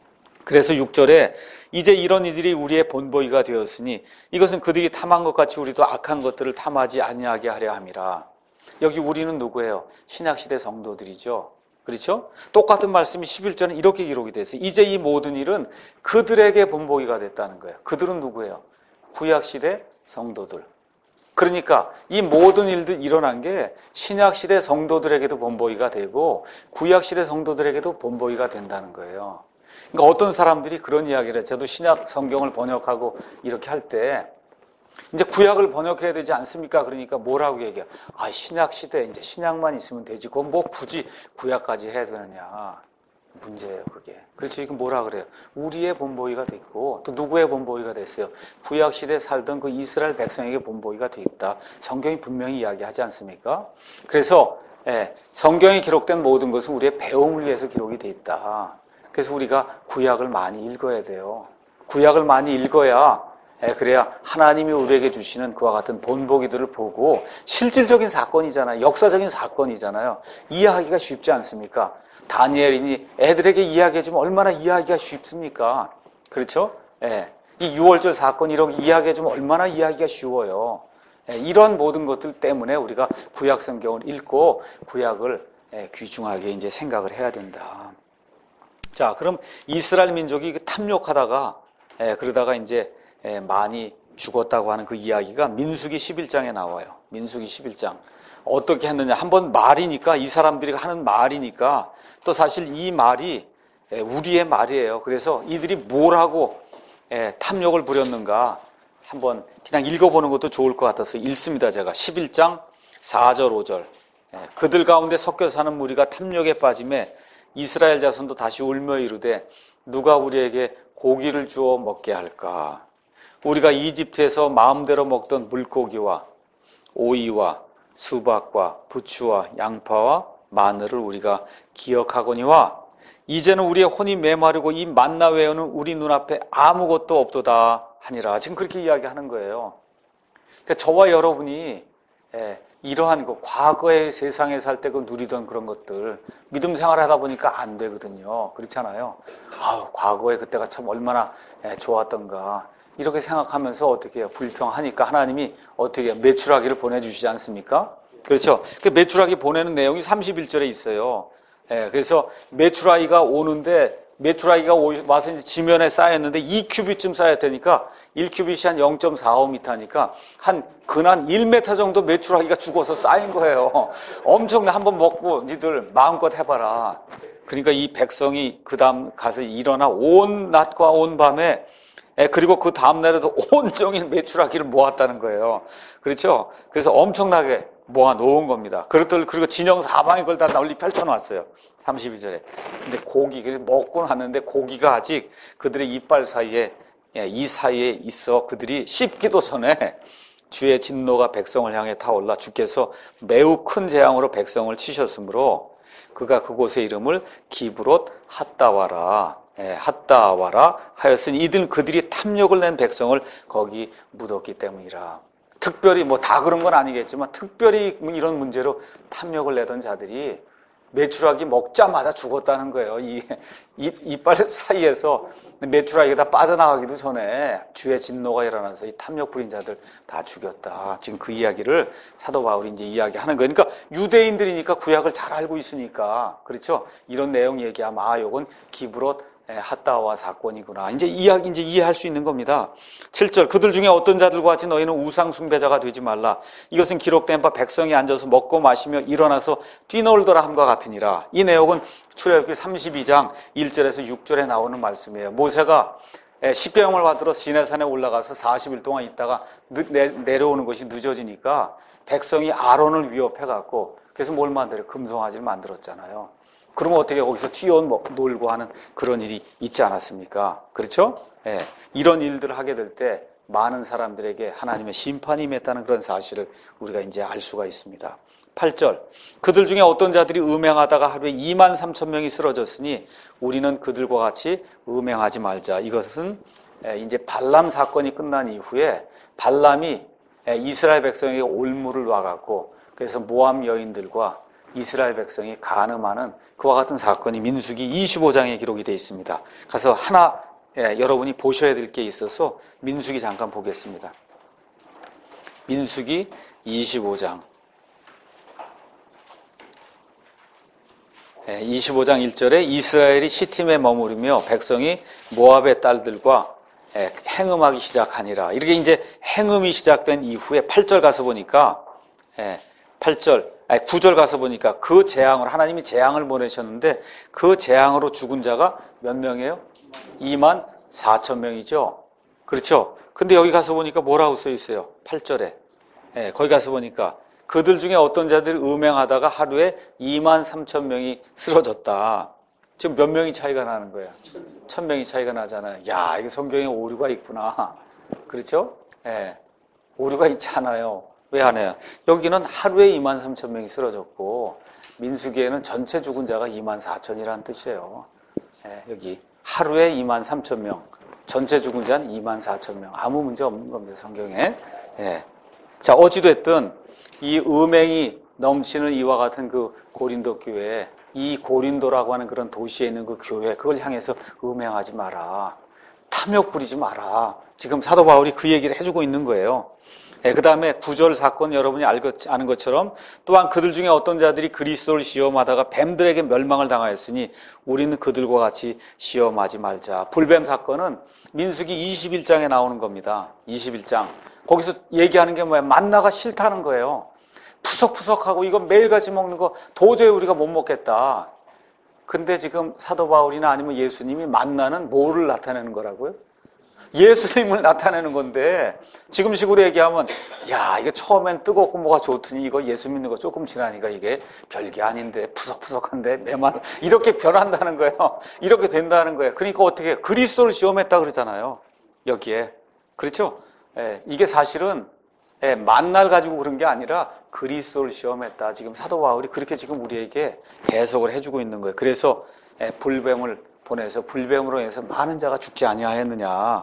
그래서 6절에 이제 이런 이들이 우리의 본보기가 되었으니 이것은 그들이 탐한 것 같이 우리도 악한 것들을 탐하지 아니하게 하려 함이라. 여기 우리는 누구예요? 신약시대 성도들이죠. 그렇죠? 똑같은 말씀이 11절은 이렇게 기록이 됐어요. 이제 이 모든 일은 그들에게 본보기가 됐다는 거예요. 그들은 누구예요? 구약시대 성도들. 그러니까 이 모든 일들 일어난 게 신약시대 성도들에게도 본보기가 되고 구약시대 성도들에게도 본보기가 된다는 거예요. 그러니까 어떤 사람들이 그런 이야기를 해요. 저도 신약 성경을 번역하고 이렇게 할 때 이제 구약을 번역해야 되지 않습니까? 그러니까 뭐라고 얘기해요? 아, 신약 시대 이제 신약만 있으면 되지. 그건 뭐 굳이 구약까지 해야 되느냐. 문제예요, 그게. 그래서 지금 뭐라 그래요? 우리의 본보기가 됐고 또 누구의 본보기가 됐어요? 구약 시대에 살던 그 이스라엘 백성에게 본보기가 돼 있다. 성경이 분명히 이야기하지 않습니까? 그래서 성경이 기록된 모든 것은 우리의 배움을 위해서 기록이 돼 있다. 그래서 우리가 구약을 많이 읽어야 돼요. 구약을 많이 읽어야 그래야 하나님이 우리에게 주시는 그와 같은 본보기들을 보고 실질적인 사건이잖아요. 역사적인 사건이잖아요. 이해하기가 쉽지 않습니까? 다니엘이니 애들에게 이야기해주면 얼마나 이해하기가 쉽습니까? 그렇죠? 이 6월절 사건 이런 거 이야기해주면 얼마나 이해하기가 쉬워요. 이런 모든 것들 때문에 우리가 구약 성경을 읽고 구약을 귀중하게 이제 생각을 해야 된다. 자, 그럼 이스라엘 민족이 탐욕하다가 그러다가 이제 많이 죽었다고 하는 그 이야기가 민수기 11장에 나와요. 민수기 11장. 어떻게 했느냐. 한번 말이니까 이 사람들이 하는 말이니까 또 사실 이 말이 우리의 말이에요. 그래서 이들이 뭘 하고 탐욕을 부렸는가 한번 그냥 읽어보는 것도 좋을 것 같아서 읽습니다. 제가 11장 4절 5절. 그들 가운데 섞여 사는 무리가 탐욕에 빠짐에 이스라엘 자손도 다시 울며 이르되 누가 우리에게 고기를 주어 먹게 할까? 우리가 이집트에서 마음대로 먹던 물고기와 오이와 수박과 부추와 양파와 마늘을 우리가 기억하거니와 이제는 우리의 혼이 메마르고 이 만나 외에는 우리 눈앞에 아무것도 없도다 하니라. 지금 그렇게 이야기하는 거예요. 그러니까 저와 여러분이 이러한 거 과거의 세상에 살 때 그 누리던 그런 것들 믿음 생활을 하다 보니까 안 되거든요. 그렇잖아요. 과거에 그때가 참 얼마나 좋았던가 이렇게 생각하면서 어떻게 해요? 불평하니까 하나님이 어떻게 해요? 메추라기를 보내주시지 않습니까? 그렇죠. 그 메추라기 보내는 내용이 31절에 있어요. 그래서 메추라기가 오는데 메추라기가 와서 이제 지면에 쌓였는데 2큐빗쯤 쌓여야 되니까 1큐빗이 한 0.45m니까 한 근한 1m 정도 메추라기가 죽어서 쌓인 거예요. 엄청나. 한번 먹고 니들 마음껏 해봐라. 그러니까 이 백성이 그 다음 가서 일어나 온 낮과 온 밤에 그리고 그 다음날에도 온종일 메추라기를 모았다는 거예요. 그렇죠? 그래서 엄청나게 모아놓은 겁니다. 그리고 진영 사방에 그걸 다 널리 펼쳐놨어요. 32절에. 근데 고기, 먹고 났는데 고기가 아직 그들의 이빨 사이에, 이 사이에 있어 그들이 씹기도 전에 주의 진노가 백성을 향해 타올라 주께서 매우 큰 재앙으로 백성을 치셨으므로 그가 그곳의 이름을 기브롯 핫다와라, 핫다와라 하였으니 이들은 그들이 탐욕을 낸 백성을 거기 묻었기 때문이라. 특별히 뭐 다 그런 건 아니겠지만 특별히 이런 문제로 탐욕을 내던 자들이 메추라기 먹자마자 죽었다는 거예요. 이 이빨 사이에서 메추라기가 다 빠져나가기도 전에 주의 진노가 일어나서 이 탐욕 부린 자들 다 죽였다. 지금 그 이야기를 사도 바울이 이제 이야기하는 거예요. 그러니까 유대인들이니까 구약을 잘 알고 있으니까 그렇죠. 이런 내용 얘기하면 요건 기브롯 핫다와 사건이구나. 이제 이해할 수 있는 겁니다. 7절 그들 중에 어떤 자들과 같이 너희는 우상 숭배자가 되지 말라. 이것은 기록된 바 백성이 앉아서 먹고 마시며 일어나서 뛰놀더라 함과 같으니라. 이 내용은 출애굽기 32장 1절에서 6절에 나오는 말씀이에요. 모세가 십계명을 받으러 시내산에 올라가서 40일 동안 있다가 내려오는 것이 늦어지니까 백성이 아론을 위협해갖고 그래서 뭘 만들어요? 금송아지를 만들었잖아요. 그러면 어떻게 거기서 뛰어놀고 하는 그런 일이 있지 않았습니까? 그렇죠? 이런 일들을 하게 될 때 많은 사람들에게 하나님의 심판이 임했다는 그런 사실을 우리가 이제 알 수가 있습니다. 8절 그들 중에 어떤 자들이 음행하다가 하루에 2만 3천 명이 쓰러졌으니 우리는 그들과 같이 음행하지 말자. 이것은 이제 발람 사건이 끝난 이후에 발람이 이스라엘 백성에게 올무를 놔갖고 그래서 모압 여인들과 이스라엘 백성이 간음하는 그와 같은 사건이 민수기 25장에 기록이 되어 있습니다. 가서 하나 여러분이 보셔야 될 게 있어서 민수기 잠깐 보겠습니다. 민수기 25장 25장 1절에 이스라엘이 시팀에 머무르며 백성이 모압의 딸들과 행음하기 시작하니라. 이렇게 이제 행음이 시작된 이후에 8절 가서 보니까 9절 가서 보니까 그 재앙으로 하나님이 재앙을 보내셨는데 그 재앙으로 죽은 자가 몇 명이에요? 2만 4천 명이죠. 그렇죠? 근데 여기 가서 보니까 뭐라고 써 있어요? 8절에. 거기 가서 보니까 그들 중에 어떤 자들이 음행하다가 하루에 2만 3천 명이 쓰러졌다. 지금 몇 명이 차이가 나는 거예요? 1,000명이 차이가 나잖아요. 야, 이게 성경에 오류가 있구나. 그렇죠? 오류가 있잖아요. 왜 안 해요? 여기는 하루에 2만 3천 명이 쓰러졌고 민수기에는 전체 죽은 자가 2만 4천이라는 뜻이에요. 여기 하루에 2만 3천 명, 전체 죽은 자는 2만 4천 명. 아무 문제 없는 겁니다, 성경에. 자, 어찌됐든 이 음행이 넘치는 이와 같은 그 고린도 교회, 이 고린도라고 하는 그런 도시에 있는 그 교회, 그걸 향해서 음행하지 마라. 탐욕 부리지 마라. 지금 사도 바울이 그 얘기를 해주고 있는 거예요. 그 다음에 9절 사건 여러분이 아는 것처럼 또한 그들 중에 어떤 자들이 그리스도를 시험하다가 뱀들에게 멸망을 당하였으니 우리는 그들과 같이 시험하지 말자. 불뱀 사건은 민수기 21장에 나오는 겁니다. 21장. 거기서 얘기하는 게 뭐야? 만나가 싫다는 거예요. 푸석푸석하고 이거 매일같이 먹는 거 도저히 우리가 못 먹겠다. 근데 지금 사도 바울이나 아니면 예수님이 만나는 뭐를 나타내는 거라고요? 예수님을 나타내는 건데 지금 식으로 얘기하면 야 이거 처음엔 뜨겁고 뭐가 좋더니 이거 예수 믿는 거 조금 지나니까 이게 별게 아닌데 푸석푸석한데 매만 이렇게 변한다는 거예요. 이렇게 된다는 거예요. 그러니까 어떻게 그리스도를 시험했다 그러잖아요. 여기에 그렇죠? 이게 사실은 만날 가지고 그런 게 아니라 그리스도를 시험했다. 지금 사도 바울이 그렇게 지금 우리에게 해석을 해주고 있는 거예요. 그래서 불뱀을 보내서 불뱀으로 인해서 많은 자가 죽지 아니하였느냐.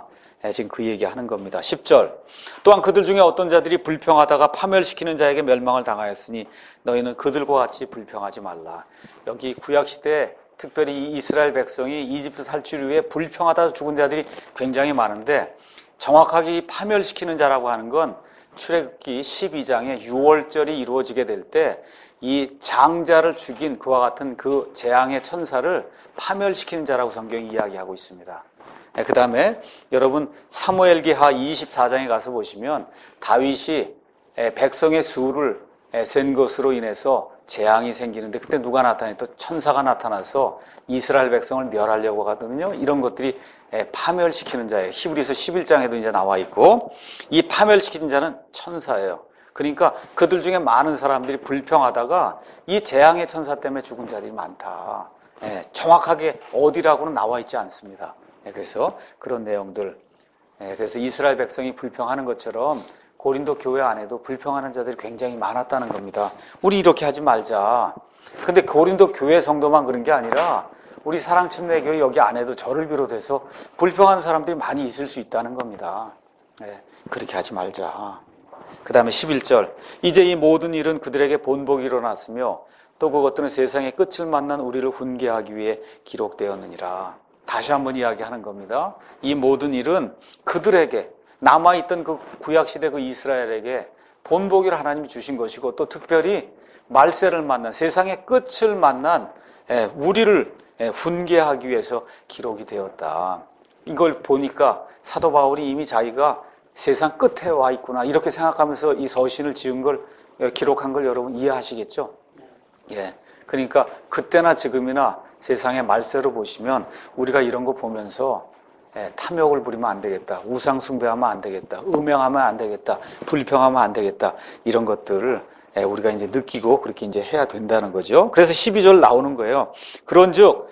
지금 그 얘기하는 겁니다. 10절. 또한 그들 중에 어떤 자들이 불평하다가 파멸시키는 자에게 멸망을 당하였으니 너희는 그들과 같이 불평하지 말라. 여기 구약시대에 특별히 이 이스라엘 백성이 이집트 탈출 이후에 불평하다 죽은 자들이 굉장히 많은데, 정확하게 이 파멸시키는 자라고 하는 건 출애굽기 12장에 6월절이 이루어지게 될 때 이 장자를 죽인 그와 같은 그 재앙의 천사를 파멸시키는 자라고 성경이 이야기하고 있습니다. 그 다음에 여러분 사무엘기하 24장에 가서 보시면 다윗이 백성의 수를 센 것으로 인해서 재앙이 생기는데, 그때 누가 나타나요? 또 천사가 나타나서 이스라엘 백성을 멸하려고 하거든요. 이런 것들이 파멸시키는 자예요. 히브리서 11장에도 이제 나와 있고, 이 파멸시키는 자는 천사예요. 그러니까 그들 중에 많은 사람들이 불평하다가 이 재앙의 천사 때문에 죽은 자들이 많다. 정확하게 어디라고는 나와 있지 않습니다. 그래서 그런 내용들, 그래서 이스라엘 백성이 불평하는 것처럼 고린도 교회 안에도 불평하는 자들이 굉장히 많았다는 겁니다. 우리 이렇게 하지 말자. 근데 고린도 교회 성도만 그런 게 아니라 우리 사랑침례교회 여기 안에도 저를 비롯해서 불평하는 사람들이 많이 있을 수 있다는 겁니다. 그렇게 하지 말자. 그 다음에 11절. 이제 이 모든 일은 그들에게 본복이 일어났으며 또 그것들은 세상의 끝을 만난 우리를 훈계하기 위해 기록되었느니라. 다시 한번 이야기하는 겁니다. 이 모든 일은 그들에게, 남아있던 그 구약시대 그 이스라엘에게 본보기를 하나님이 주신 것이고, 또 특별히 말세를 만난, 세상의 끝을 만난 우리를 훈계하기 위해서 기록이 되었다. 이걸 보니까 사도 바울이 이미 자기가 세상 끝에 와 있구나 이렇게 생각하면서 이 서신을 지은 걸, 기록한 걸 여러분 이해하시겠죠? 그러니까 그때나 지금이나 세상의 말세로 보시면 우리가 이런 거 보면서 탐욕을 부리면 안 되겠다, 우상 숭배하면 안 되겠다, 음행하면 안 되겠다, 불평하면 안 되겠다, 이런 것들을 우리가 이제 느끼고 그렇게 이제 해야 된다는 거죠. 그래서 12절 나오는 거예요. 그런즉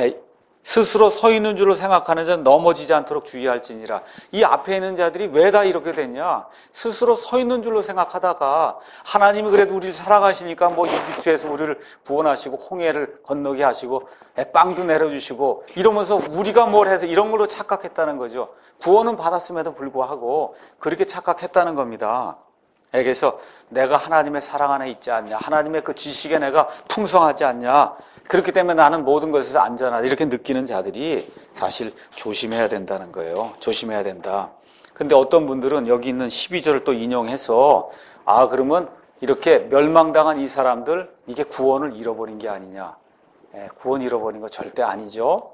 스스로 서 있는 줄로 생각하는 자는 넘어지지 않도록 주의할지니라. 이 앞에 있는 자들이 왜 다 이렇게 됐냐? 스스로 서 있는 줄로 생각하다가 하나님이 그래도 우리를 사랑하시니까 뭐 이집트에서 우리를 구원하시고 홍해를 건너게 하시고 빵도 내려주시고 이러면서 우리가 뭘 해서 이런 걸로 착각했다는 거죠. 구원은 받았음에도 불구하고 그렇게 착각했다는 겁니다. 그래서 내가 하나님의 사랑 안에 있지 않냐, 하나님의 그 지식에 내가 풍성하지 않냐, 그렇기 때문에 나는 모든 것에서 안전하다 이렇게 느끼는 자들이 사실 조심해야 된다는 거예요. 조심해야 된다. 근데 어떤 분들은 여기 있는 12절을 또 인용해서 그러면 이렇게 멸망당한 이 사람들 이게 구원을 잃어버린 게 아니냐. 구원 잃어버린 거 절대 아니죠.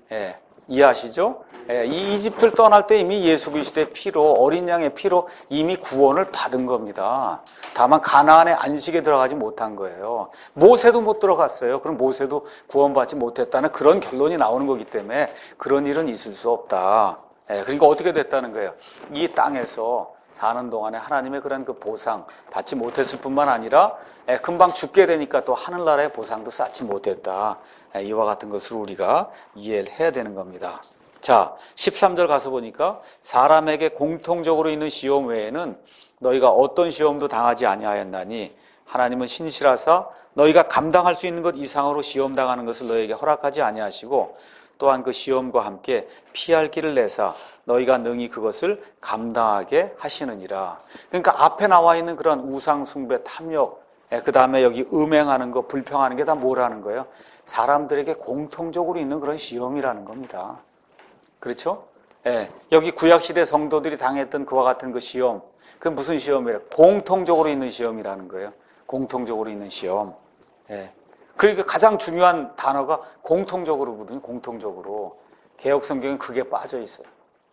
이해하시죠? 이 이집트를 떠날 때 이미 예수 그리스도의 피로, 어린 양의 피로 이미 구원을 받은 겁니다. 다만 가나안의 안식에 들어가지 못한 거예요. 모세도 못 들어갔어요. 그럼 모세도 구원받지 못했다는 그런 결론이 나오는 거기 때문에 그런 일은 있을 수 없다. 그러니까 어떻게 됐다는 거예요? 이 땅에서 사는 동안에 하나님의 그런 그 보상 받지 못했을 뿐만 아니라 금방 죽게 되니까 또 하늘나라의 보상도 쌓지 못했다. 이와 같은 것을 우리가 이해를 해야 되는 겁니다. 자, 13절 가서 보니까 사람에게 공통적으로 있는 시험 외에는 너희가 어떤 시험도 당하지 아니하였나니 하나님은 신실하사 너희가 감당할 수 있는 것 이상으로 시험 당하는 것을 너희에게 허락하지 아니하시고 또한 그 시험과 함께 피할 길을 내사 너희가 능히 그것을 감당하게 하시느니라. 그러니까 앞에 나와 있는 그런 우상 숭배, 탐욕, 그 다음에 여기 음행하는 거, 불평하는 게 다 뭐라는 거예요? 사람들에게 공통적으로 있는 그런 시험이라는 겁니다. 그렇죠? 여기 구약시대 성도들이 당했던 그와 같은 그 시험, 그 무슨 시험이에요? 공통적으로 있는 시험이라는 거예요. 공통적으로 있는 시험. 그러니까 가장 중요한 단어가 공통적으로거든요. 공통적으로. 개역 성경은 그게 빠져 있어요.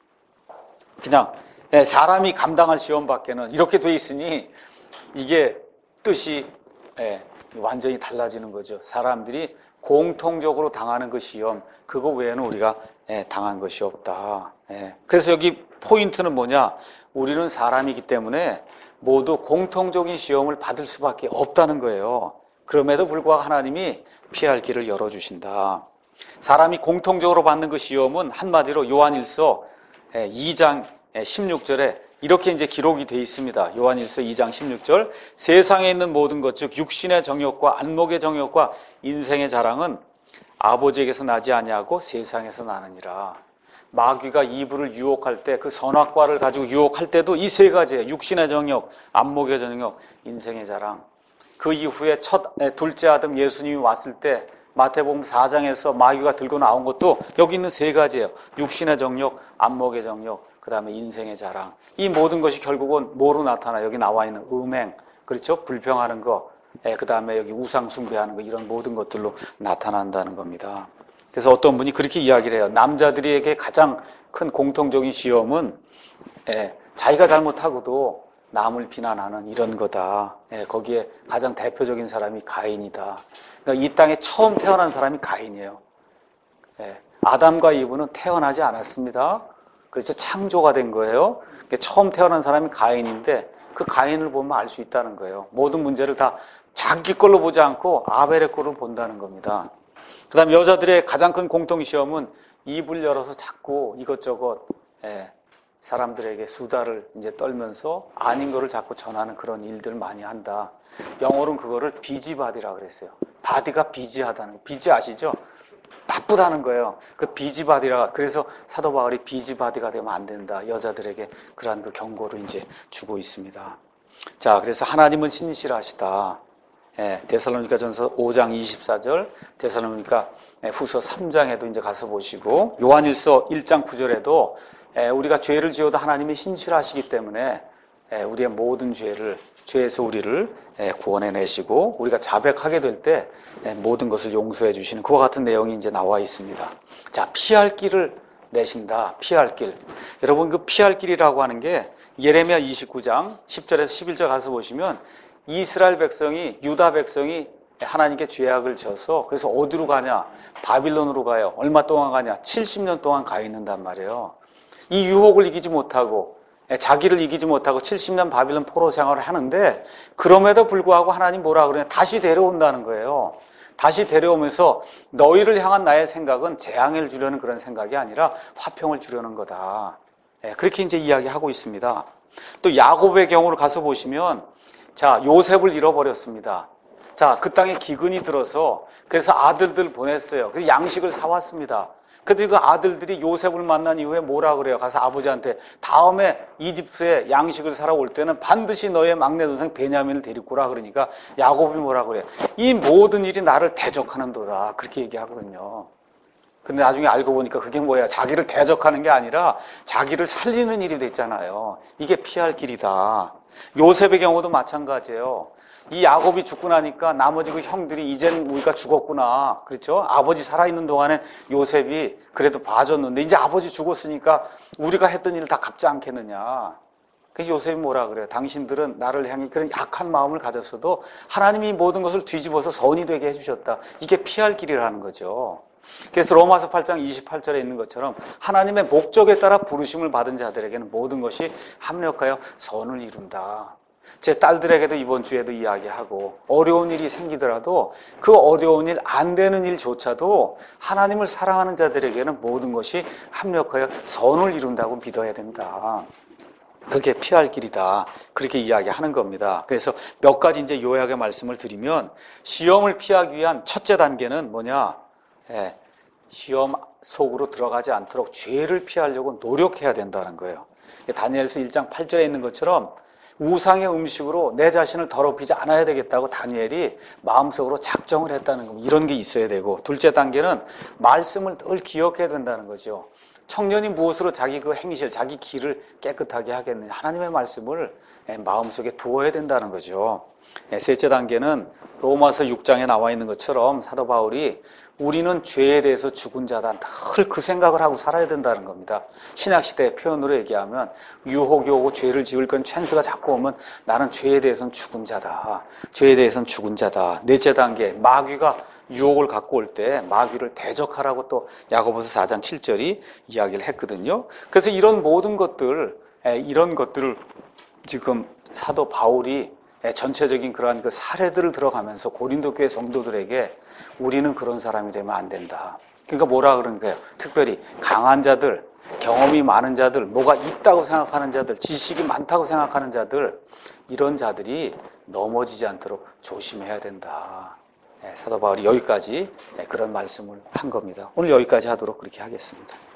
그냥 사람이 감당할 시험밖에는 이렇게 돼 있으니 이게 뜻이 완전히 달라지는 거죠. 사람들이 공통적으로 당하는 그 시험, 그거 외에는 우리가 당한 것이 없다. 그래서 여기 포인트는 뭐냐? 우리는 사람이기 때문에 모두 공통적인 시험을 받을 수밖에 없다는 거예요. 그럼에도 불구하고 하나님이 피할 길을 열어주신다. 사람이 공통적으로 받는 그 시험은 한마디로 요한일서 2장 16절에 이렇게 이제 기록이 되어 있습니다. 요한일서 2장 16절. 세상에 있는 모든 것, 즉 육신의 정욕과 안목의 정욕과 인생의 자랑은 아버지에게서 나지 아니하고 세상에서 나느니라. 마귀가 이브를 유혹할 때 그 선악과를 가지고 유혹할 때도 이 세 가지예요. 육신의 정욕, 안목의 정욕, 인생의 자랑. 그 이후에 둘째 아들 예수님이 왔을 때 마태복음 4장에서 마귀가 들고 나온 것도 여기 있는 세 가지예요. 육신의 정욕, 안목의 정욕, 그 다음에 인생의 자랑. 이 모든 것이 결국은 뭐로 나타나요? 여기 나와 있는 음행, 그렇죠? 불평하는 거, 그 다음에 여기 우상 숭배하는 거, 이런 모든 것들로 나타난다는 겁니다. 그래서 어떤 분이 그렇게 이야기를 해요. 남자들에게 가장 큰 공통적인 시험은 자기가 잘못하고도 남을 비난하는 이런 거다. 거기에 가장 대표적인 사람이 가인이다. 그러니까 이 땅에 처음 태어난 사람이 가인이에요. 아담과 이브는 태어나지 않았습니다. 그래서 창조가 된 거예요. 그러니까 처음 태어난 사람이 가인인데 그 가인을 보면 알 수 있다는 거예요. 모든 문제를 다 자기 걸로 보지 않고 아벨의 걸로 본다는 겁니다. 그 다음 여자들의 가장 큰 공통시험은 입을 열어서 자꾸 이것저것 사람들에게 수다를 이제 떨면서 아닌 거를 자꾸 전하는 그런 일들 많이 한다. 영어로는 그거를 비지바디라고 그랬어요. 바디가 비지하다는 거. 비지 아시죠? 나쁘다는 거예요. 그 비지바디라. 그래서 사도 바울이 비지바디가 되면 안 된다. 여자들에게 그러한 그 경고를 이제 주고 있습니다. 자, 그래서 하나님은 신실하시다. 데살로니가전서 5장 24절, 데살로니가 후서 3장에도 이제 가서 보시고, 요한일서 1장 9절에도 우리가 죄를 지어도 하나님이 신실하시기 때문에 우리의 모든 죄에서 우리를 구원해내시고 우리가 자백하게 될 때 모든 것을 용서해 주시는 그와 같은 내용이 이제 나와 있습니다. 자, 피할 길을 내신다. 피할 길. 여러분, 그 피할 길이라고 하는 게 예레미야 29장 10절에서 11절 가서 보시면 이스라엘 백성이, 유다 백성이 하나님께 죄악을 져서 그래서 어디로 가냐? 바빌론으로 가요. 얼마 동안 가냐? 70년 동안 가 있는단 말이에요. 이 유혹을 이기지 못하고 자기를 이기지 못하고 70년 바빌론 포로 생활을 하는데 그럼에도 불구하고 하나님 뭐라 그러냐? 다시 데려온다는 거예요. 다시 데려오면서 너희를 향한 나의 생각은 재앙을 주려는 그런 생각이 아니라 화평을 주려는 거다. 그렇게 이제 이야기하고 있습니다. 또 야곱의 경우를 가서 보시면 자, 요셉을 잃어버렸습니다. 자, 그 땅에 기근이 들어서 그래서 아들들 보냈어요. 그래서 양식을 사왔습니다. 그런데 그 아들들이 요셉을 만난 이후에 뭐라 그래요? 가서 아버지한테 다음에 이집트에 양식을 사러 올 때는 반드시 너의 막내 동생 베냐민을 데리고 오라 그러니까 야곱이 뭐라 그래요? 이 모든 일이 나를 대적하는도다. 그렇게 얘기하거든요. 근데 나중에 알고 보니까 그게 뭐야? 자기를 대적하는 게 아니라 자기를 살리는 일이 됐잖아요. 이게 피할 길이다. 요셉의 경우도 마찬가지예요. 이 야곱이 죽고 나니까 나머지 그 형들이 이젠 우리가 죽었구나. 그렇죠? 아버지 살아있는 동안에 요셉이 그래도 봐줬는데 이제 아버지 죽었으니까 우리가 했던 일을 다 갚지 않겠느냐. 그래서 요셉이 뭐라 그래요? 당신들은 나를 향해 그런 약한 마음을 가졌어도 하나님이 모든 것을 뒤집어서 선이 되게 해주셨다. 이게 피할 길이라는 거죠. 그래서 로마서 8장 28절에 있는 것처럼 하나님의 목적에 따라 부르심을 받은 자들에게는 모든 것이 합력하여 선을 이룬다. 제 딸들에게도 이번 주에도 이야기하고 어려운 일이 생기더라도 그 어려운 일, 안 되는 일조차도 하나님을 사랑하는 자들에게는 모든 것이 합력하여 선을 이룬다고 믿어야 된다. 그게 피할 길이다. 그렇게 이야기하는 겁니다. 그래서 몇 가지 이제 요약의 말씀을 드리면 시험을 피하기 위한 첫째 단계는 뭐냐? 시험 속으로 들어가지 않도록 죄를 피하려고 노력해야 된다는 거예요. 다니엘서 1장 8절에 있는 것처럼 우상의 음식으로 내 자신을 더럽히지 않아야 되겠다고 다니엘이 마음속으로 작정을 했다는 겁니다. 이런 게 있어야 되고, 둘째 단계는 말씀을 늘 기억해야 된다는 거죠. 청년이 무엇으로 자기 그 행실, 자기 길을 깨끗하게 하겠느냐. 하나님의 말씀을 마음속에 두어야 된다는 거죠. 셋째 단계는 로마서 6장에 나와 있는 것처럼 사도 바울이 우리는 죄에 대해서 죽은 자다. 늘 그 생각을 하고 살아야 된다는 겁니다. 신약시대의 표현으로 얘기하면 유혹이 오고 죄를 지을 건 찬스가 자꾸 오면 나는 죄에 대해서는 죽은 자다. 죄에 대해서는 죽은 자다. 넷째 단계, 마귀가 유혹을 갖고 올 때 마귀를 대적하라고 또 야고보서 4장 7절이 이야기를 했거든요. 그래서 이런 모든 것들을 지금 사도 바울이 전체적인 그러한 그 사례들을 들어가면서 고린도 교회 성도들에게 우리는 그런 사람이 되면 안 된다. 그러니까 뭐라 그러는 거예요? 특별히 강한 자들, 경험이 많은 자들, 뭐가 있다고 생각하는 자들, 지식이 많다고 생각하는 자들, 이런 자들이 넘어지지 않도록 조심해야 된다. 사도 바울이 여기까지 그런 말씀을 한 겁니다. 오늘 여기까지 하도록 그렇게 하겠습니다.